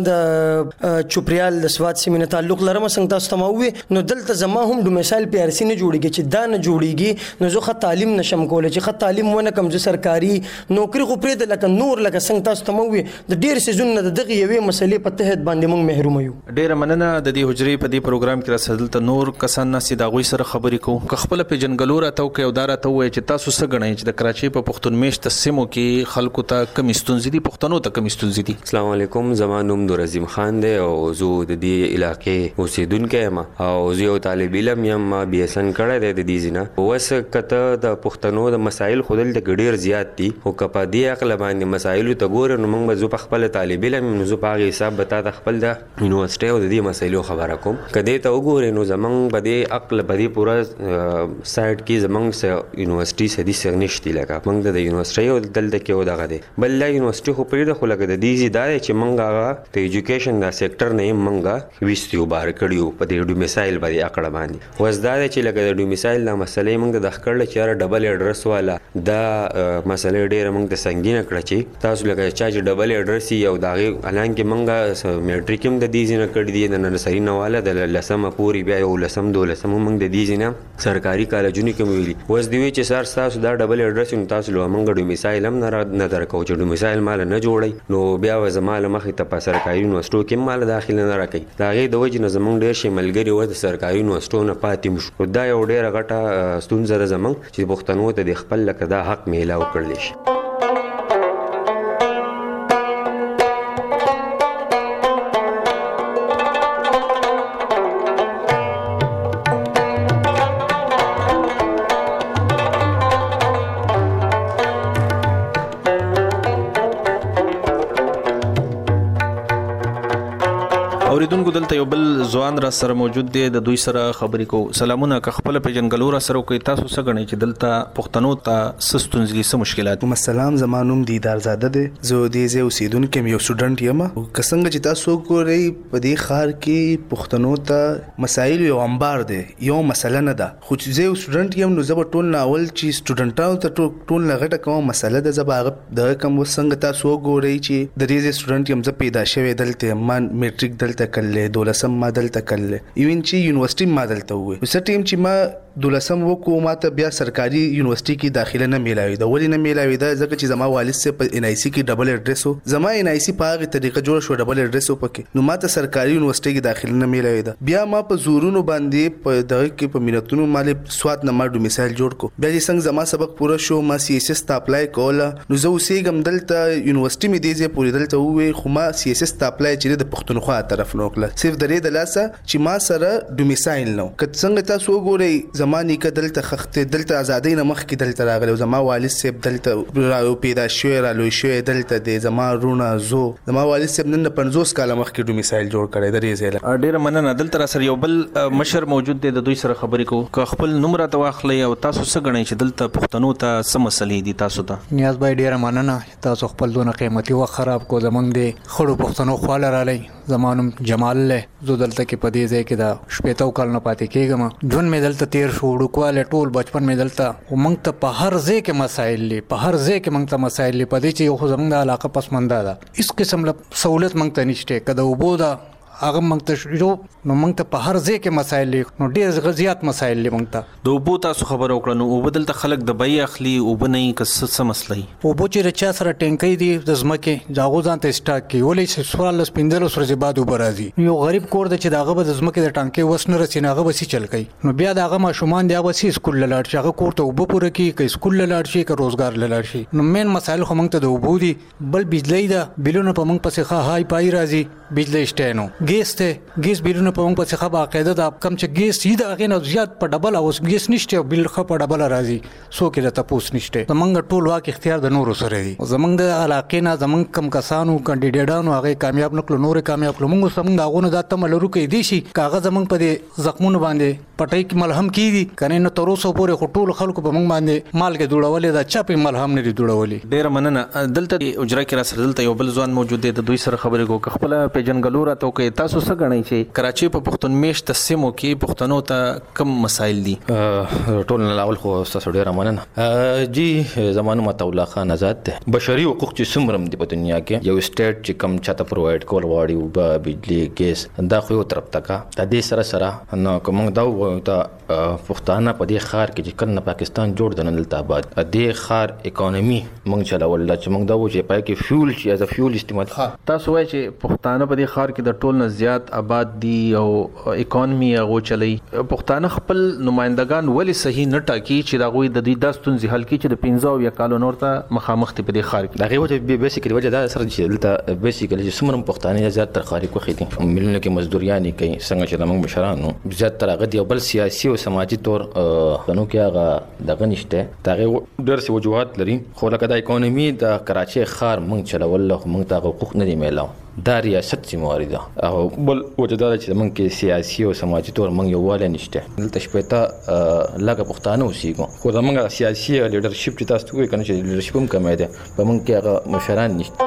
د چوپریال د سواد سیمه تعلق لرم څنګه تاسو ته مو نو دلته زما هم ډومیسایل پی ار سی نه جوړیږي چې دا نه جوړیږي نو زه خه تعلیم نشم کولای چې خه تعلیم ونه کم زه سرکاري نوکری خو پرې د لکه نور لکه څنګه تاسو ته مو د ډیر سيزونه د دغه یوې مسلې په تحت باندې موږ محروم یو. ډیر مننه د دې حجرې په دې پروګرام کې راسدل ته نور کسان ناسي دا غوي سره خبرې کوو خپل په جنګلور ته او کې ودار ته وای چې تاسو څه غنئ چې د کراچۍ په پښتون میشت سیمو کې خلکو ته کم ستونزې دي پښتنو ته کم ستونزې دي. السلام علیکم زمانوم نور عظیم خان دی او زه د دې علاقې اوسیدونکو یم او زه یو طالب علم یم ما بي اس ان کړی دی د دې ځنه وس کته د پښتنو د مسایل خودل د ګډیر زیات دي او کپا دی عقل باندې مسایل ته ګور نو موږ زو په خپل طالب علم نو زه په هغه حساب بتا د خپل د یونیورسيټي او د دې مسایلو خبره کوم کدی ته وګورئ نو زمنګ بده عقل بده پورا سایت کې زمنګ سه یونیورسيټي سدي سرنشتي لګه موږ د یونیورسيټي او دلته کې ودغه دي بل لا یونیورسيټي خو پرې د خو لګه د دې زیاده چې موږ هغه د ایجوکیشن د سېکټر نه موږ وستیو بار کړیو په دې ډومیسایل باندې اکړه باندې وزداد چې لګه د ډومیسایل د مسلې موږ د خکړل چې ډبل اډرس والا دا مسلې ډېر موږ د سنگینه کړ چې تاسو لګه چې ډبل اډرس یو داغه الانکه منګه میټریک هم د دې ځنه کړی دی د نرسري نواله د لسمه پوری بیا یو لسم دولسم منګ د دې ځنه سرکاري کالجونه کوم ویلي وس دی چې سر تاسو دا ډبل اډرس نو تاسو له منګ ډومیسایل هم نه نه درکو چې ډومیسایل مال نه جوړي نو بیا و زماله مخې ته په سرکاري یونیورسيټو کې مال داخله نه راکې دا غي د وجه نه زمونږ ډېر شي ملګری و د سرکاري یونیورسيټو نه پاتې مشو دا یو ډېر غټه ستونزه ده زمونږ چې پښتنو ته د خپل لکه دا حق میلاو کړل شي. اوریدونکو دلته یو بل ځوان را سره موجود دی د دوی سره خبرې کو. سلامونه که خپل په جنګلور سره کوي تاسو څه غنئ چې دلته پښتنو ته سستونځ دي څه مشکلات؟ السلام زمانوم دیدار زاده دی زه دې زه اوسیدونکو یو سټوډنټ یم که څنګه چې تاسو ګورئ په دې خار کې پښتنو ته مسایل یو انبار دی یو مسله نه ده خو چې زه سټوډنټ یم نو زه په ټول ناول چې سټوډنټانو ته ټول لغټه کوم مسله ده زه به د کوم څنګه تاسو ګورئ چې د دې سټوډنټ یم زه پیدا شوی دلته مان میټریک دلته کړل دولسم ما دلته کړل ایون چې یونیورسيټي ما دلته وې وسه ټیم چې ما دولسم وکړو ما ته بیا سرکاري یونیورسيټي کې داخله نه میلاوي دا ولې نه میلاوي دا ځکه چې زما والد سه په ان آی سی کې ډبل ایډریس وو زما ان آی سی په هغه طریقه جوړ شو ډبل ایډریس وو پکې نو ما ته سرکاري یونیورسيټي کې داخله نه میلاوي دا بیا ما په زورونو باندې په دغه کې په مینتونو مالې سواد نه ما ډومیسایل جوړ کو بیا چې څنګه زما سبق پوره شو ما سی اس اس ته اپلای کوله نو زه اوسېږم دلته یونیورسيټي مې دې ځای پورې دلته وې خو ما سی اس اس ته اپلای چې د پښتونخوا طرف نو کړل صرف درې د لاسه چې ما سره ډومیسایل نو که څنګه تاسو وګورئ زماني کې دلته خخته دلته ازادۍ نه مخ کې دلته راغلی زما والد صاحب دلته راو پیدا شوی را لوی شوی دلته د زما رونه زو زما والد صاحب نن پنځوس کاله مخ کې ډومیسایل جوړ کړی درې ځله ډیر مننه دلته سره یو بل مشر موجود دی د دوی سره خبرې کو که خپل نمبر ته واخلي او تاسو څه غنئ چې دلته پښتنو ته سم مسلې دي تاسو ته نیاز بای ډیر مننه تاسو خپل دونه قیمتي وخت خراب کو زمونږ دی خړو پښتنو خواله را لای زمانم جمال له زو دلته کې پدې ځای کې دا شپېتو کال نه پاتې کېږم ژوند مې دلته تیر شو وړوکواله ټول بچپن مې دلته ومنګ ته په هر ځای کې مسایل لې په هر ځای کې منګ ته مسایل لې پدې چې یو خو زمونږ د علاقه پسمنده ده هیڅ قسم له سہولت منګ ته نشته کده وبو دا هغه منګ ته شروع نو منګ ته په هر ځای کې مسایل لې نو ډېر غزيات مسایل لې منګ ته د وبو تاسو خبر وکړه نو وبو دلته خلک د بای اخلي وبو نه کس څه مسلې وبو چې رچا سره ټینکې دي د زمکه ځاغو ځان ته سٹاک کې ولې سوال سپیندل سره زباد وبو راځي یو غریب کور د چې داغه د زمکه د ټانکې وسنه رسیناغه وسی چل کوي نو بیا داغه ماشومان دی وسی سکول لاړ شي هغه کور ته وبو پوره کی کې سکول لاړ شي کې روزګار لاړ شي نو مین مسایل خو منګ ته د وبو دي بل بجلی دا بلونه په منګ پسې ښه هاي پای راځي بجلی شته نو ګیس ته ګیس بیلونه په موږ په څخه باقاعده د کم چې ګیس یې د هغې نه زیات په ډبل اوس ګیس نشته او بل ښه په ډبل راځي څوک یې راته پوس نشته زمونږ ټول واک اختیار د نورو سره دی زمونږ د علاقې نه زمونږ کم کسانو کاندیډیټانو هغې کامیاب نه کړو نورې کامیاب کړو موږ زمونږ هغو نه دا تمه لرو که دی شي که هغه زمونږ په دې زخمونو باندې پټۍ کې ملهم کېږي که نه نو تر اوسه پورې خو ټولو خلکو په موږ باندې مالګې دوړولې ده چا پې ملهم نه دي دوړولې ډېره مننه دلته اجرا کې راسره دلته یو بل ځوان موجود دی د دوی سره خبرې کوو که خپله پېژنګلو راته وکړئ تاسو څه ګڼئ چې کراچۍ په پښتون میشته سیمو کې پښتنو ته کم مسایل دي ټول نه لاول خو تاسو ډیره مننه جی زمانو مت الله خان آزاد ده بشري حقوق چې څومره دي په دنیا کې یو سټیټ چې کم چاته پرووایډ کول غواړي او بجلی ګیس دا خو یو طرف تکا د دې سره سره نو کوم دا ته پښتانه په دې خار کې چې کله پاکستان جوړ د نن آباد دې خار اکانومي مونږ چلول چې مونږ دا و چې پای کې فیول شي از فیول استعمال تاسو وایي چې پښتانه په دې خار کې د ټول نه زیات آباد دي او اکانومي هغه چلی پښتانه خپل نمائندگان ولی صحیح نه ټاکي چې دا غوي د دې داستون ځهل کې چې د پنځه یا کالو نور ته مخامخ ته په دې خار کې دا غوي وجه بیسیکلی وجه دا سره چې دلته بیسیکلی چې سمرم پښتانه زیات تر خاري کوي دي ملونه کې مزدوریانی کوي څنګه چې موږ مشرانو زیات تر هغه دی بل سیاسي او سماجي تور غنو کې هغه دغه نشته دا ډېر څه وجوهات لري خو لکه د اکانومي د کراچۍ خار موږ چلول خو موږ ته حقوق نه دی میلاو دا ریاست ذمہواری ده او بل وجدار چې موږ کې سیاسي او سماجي تور موږ یو واله نشته دلته شپته لګه پښتانه اوسېږو خو زموږ سیاسي لیډرشپ چې تاسو کوی کنه چې لیډرشپ هم کمه ده په موږ کې هغه مشران نشته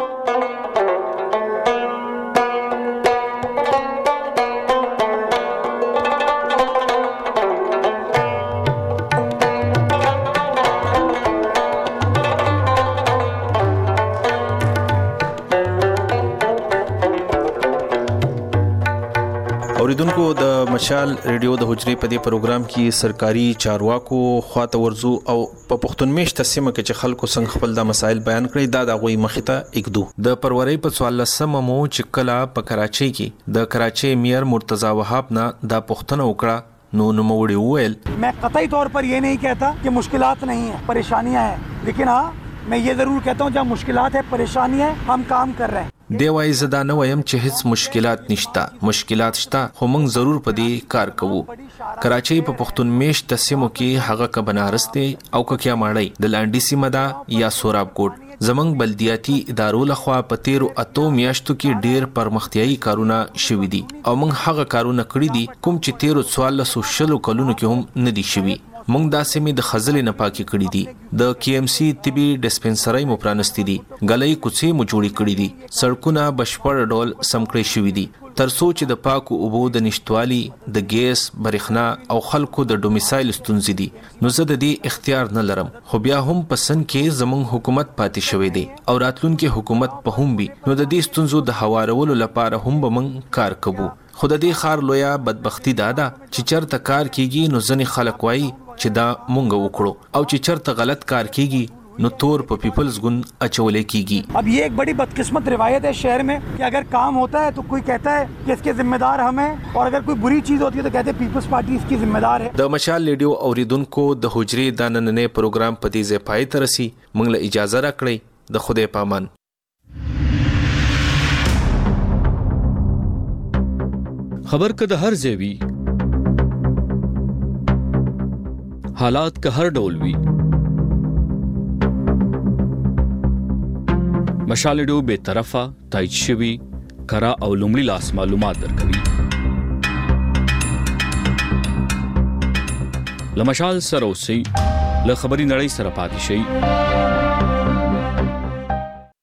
اوریدونکو د مشال ریډیو د حجرې په دې پروګرام کې سرکاري چارواکو خواته ورزو او په پښتون میشته سیمه کې چې خلکو څنګه خپل د مسایل بیان کړي دا د غوي مخته اکدو د پروري په څوارلسمه مو چې کلا په کراچۍ کې د کراچۍ میر مرتضی وهاب نه د پښتنو وکړه نو نوموړي وویل मैं कतई तौर पर ये नहीं कहता कि मुश्किलात नहीं है परेशानियां हैं लेकिन हाँ मैं ये जरूर कहता हूँ जहाँ मुश्किलात है परेशानी है हम काम कर रहे हैं دی وای زدا نه وایم چې هیڅ مشکلات نشته مشکلات شته خو موږ ضرور په دې کار کوو کراچۍ په پښتون میشته سیمو کې هغه ک بنارس دی او ک کیا ماړی د لاندې سیمه دا یا سوراب کوټ زمنګ بلدیاتي ادارو لخوا په تیرو اتو میاشتو کې ډیر پرمختیايي کارونه شوي دي او موږ هغه کارونه کړی دي کوم چې تیرو څوارلسو شلو کلونو کې هم نه دي شوي موږ دا سیمې د خزلې نه پاکي کړې دي د کی ام سی طبي ډسپنسري مو پرانستې دي غلې کوڅې مو جوړې کړې دي سړکونه بشپړ ډول سمکړې شوي دي تر سوچ د پاکو اوبو د نشټوالي د ګیس برېښنا او خلکو د ډومیسایل ستونزې دي نو زه د دې اختیار نه لرم خو بیا هم پسند کې زمون حکومت پاتې شوی دی او راتلونکي حکومت په هم وي نو د دې ستونزو د هوارولو لپاره هم به موږ کار کوو خود دې خار لویا بدبختی دادا چې چرته کار کیږي نو ځنې خلک وایي چې دا مونږ وکړو او چې چرته غلط کار کیږي نو تور په پیپلز ګوند اچولې کیږي. अब ये एक बड़ी बदकिस्मत रिवायत है शहर में कि अगर काम होता है तो कोई कहता है कि इसके जिम्मेदार हम हैं और अगर कोई बुरी चीज होती है तो कहते हैं पीपल्स पार्टी इसकी जिम्मेदार है. د مشال ریډیو اوریدونکو د حجرې د نننې پروګرام په دې ځای پای ته رسي. مونږ له اجازه راکړئ. د خدای پامان. خبر که د هر ځای وي حالات که هر ډول وي مشال ریډیو به طرفه تایید شوی کرا او لومړی لاس معلومات درکوي. له مشال سره اوسئ، له خبري نړۍ سره پاتې شئ.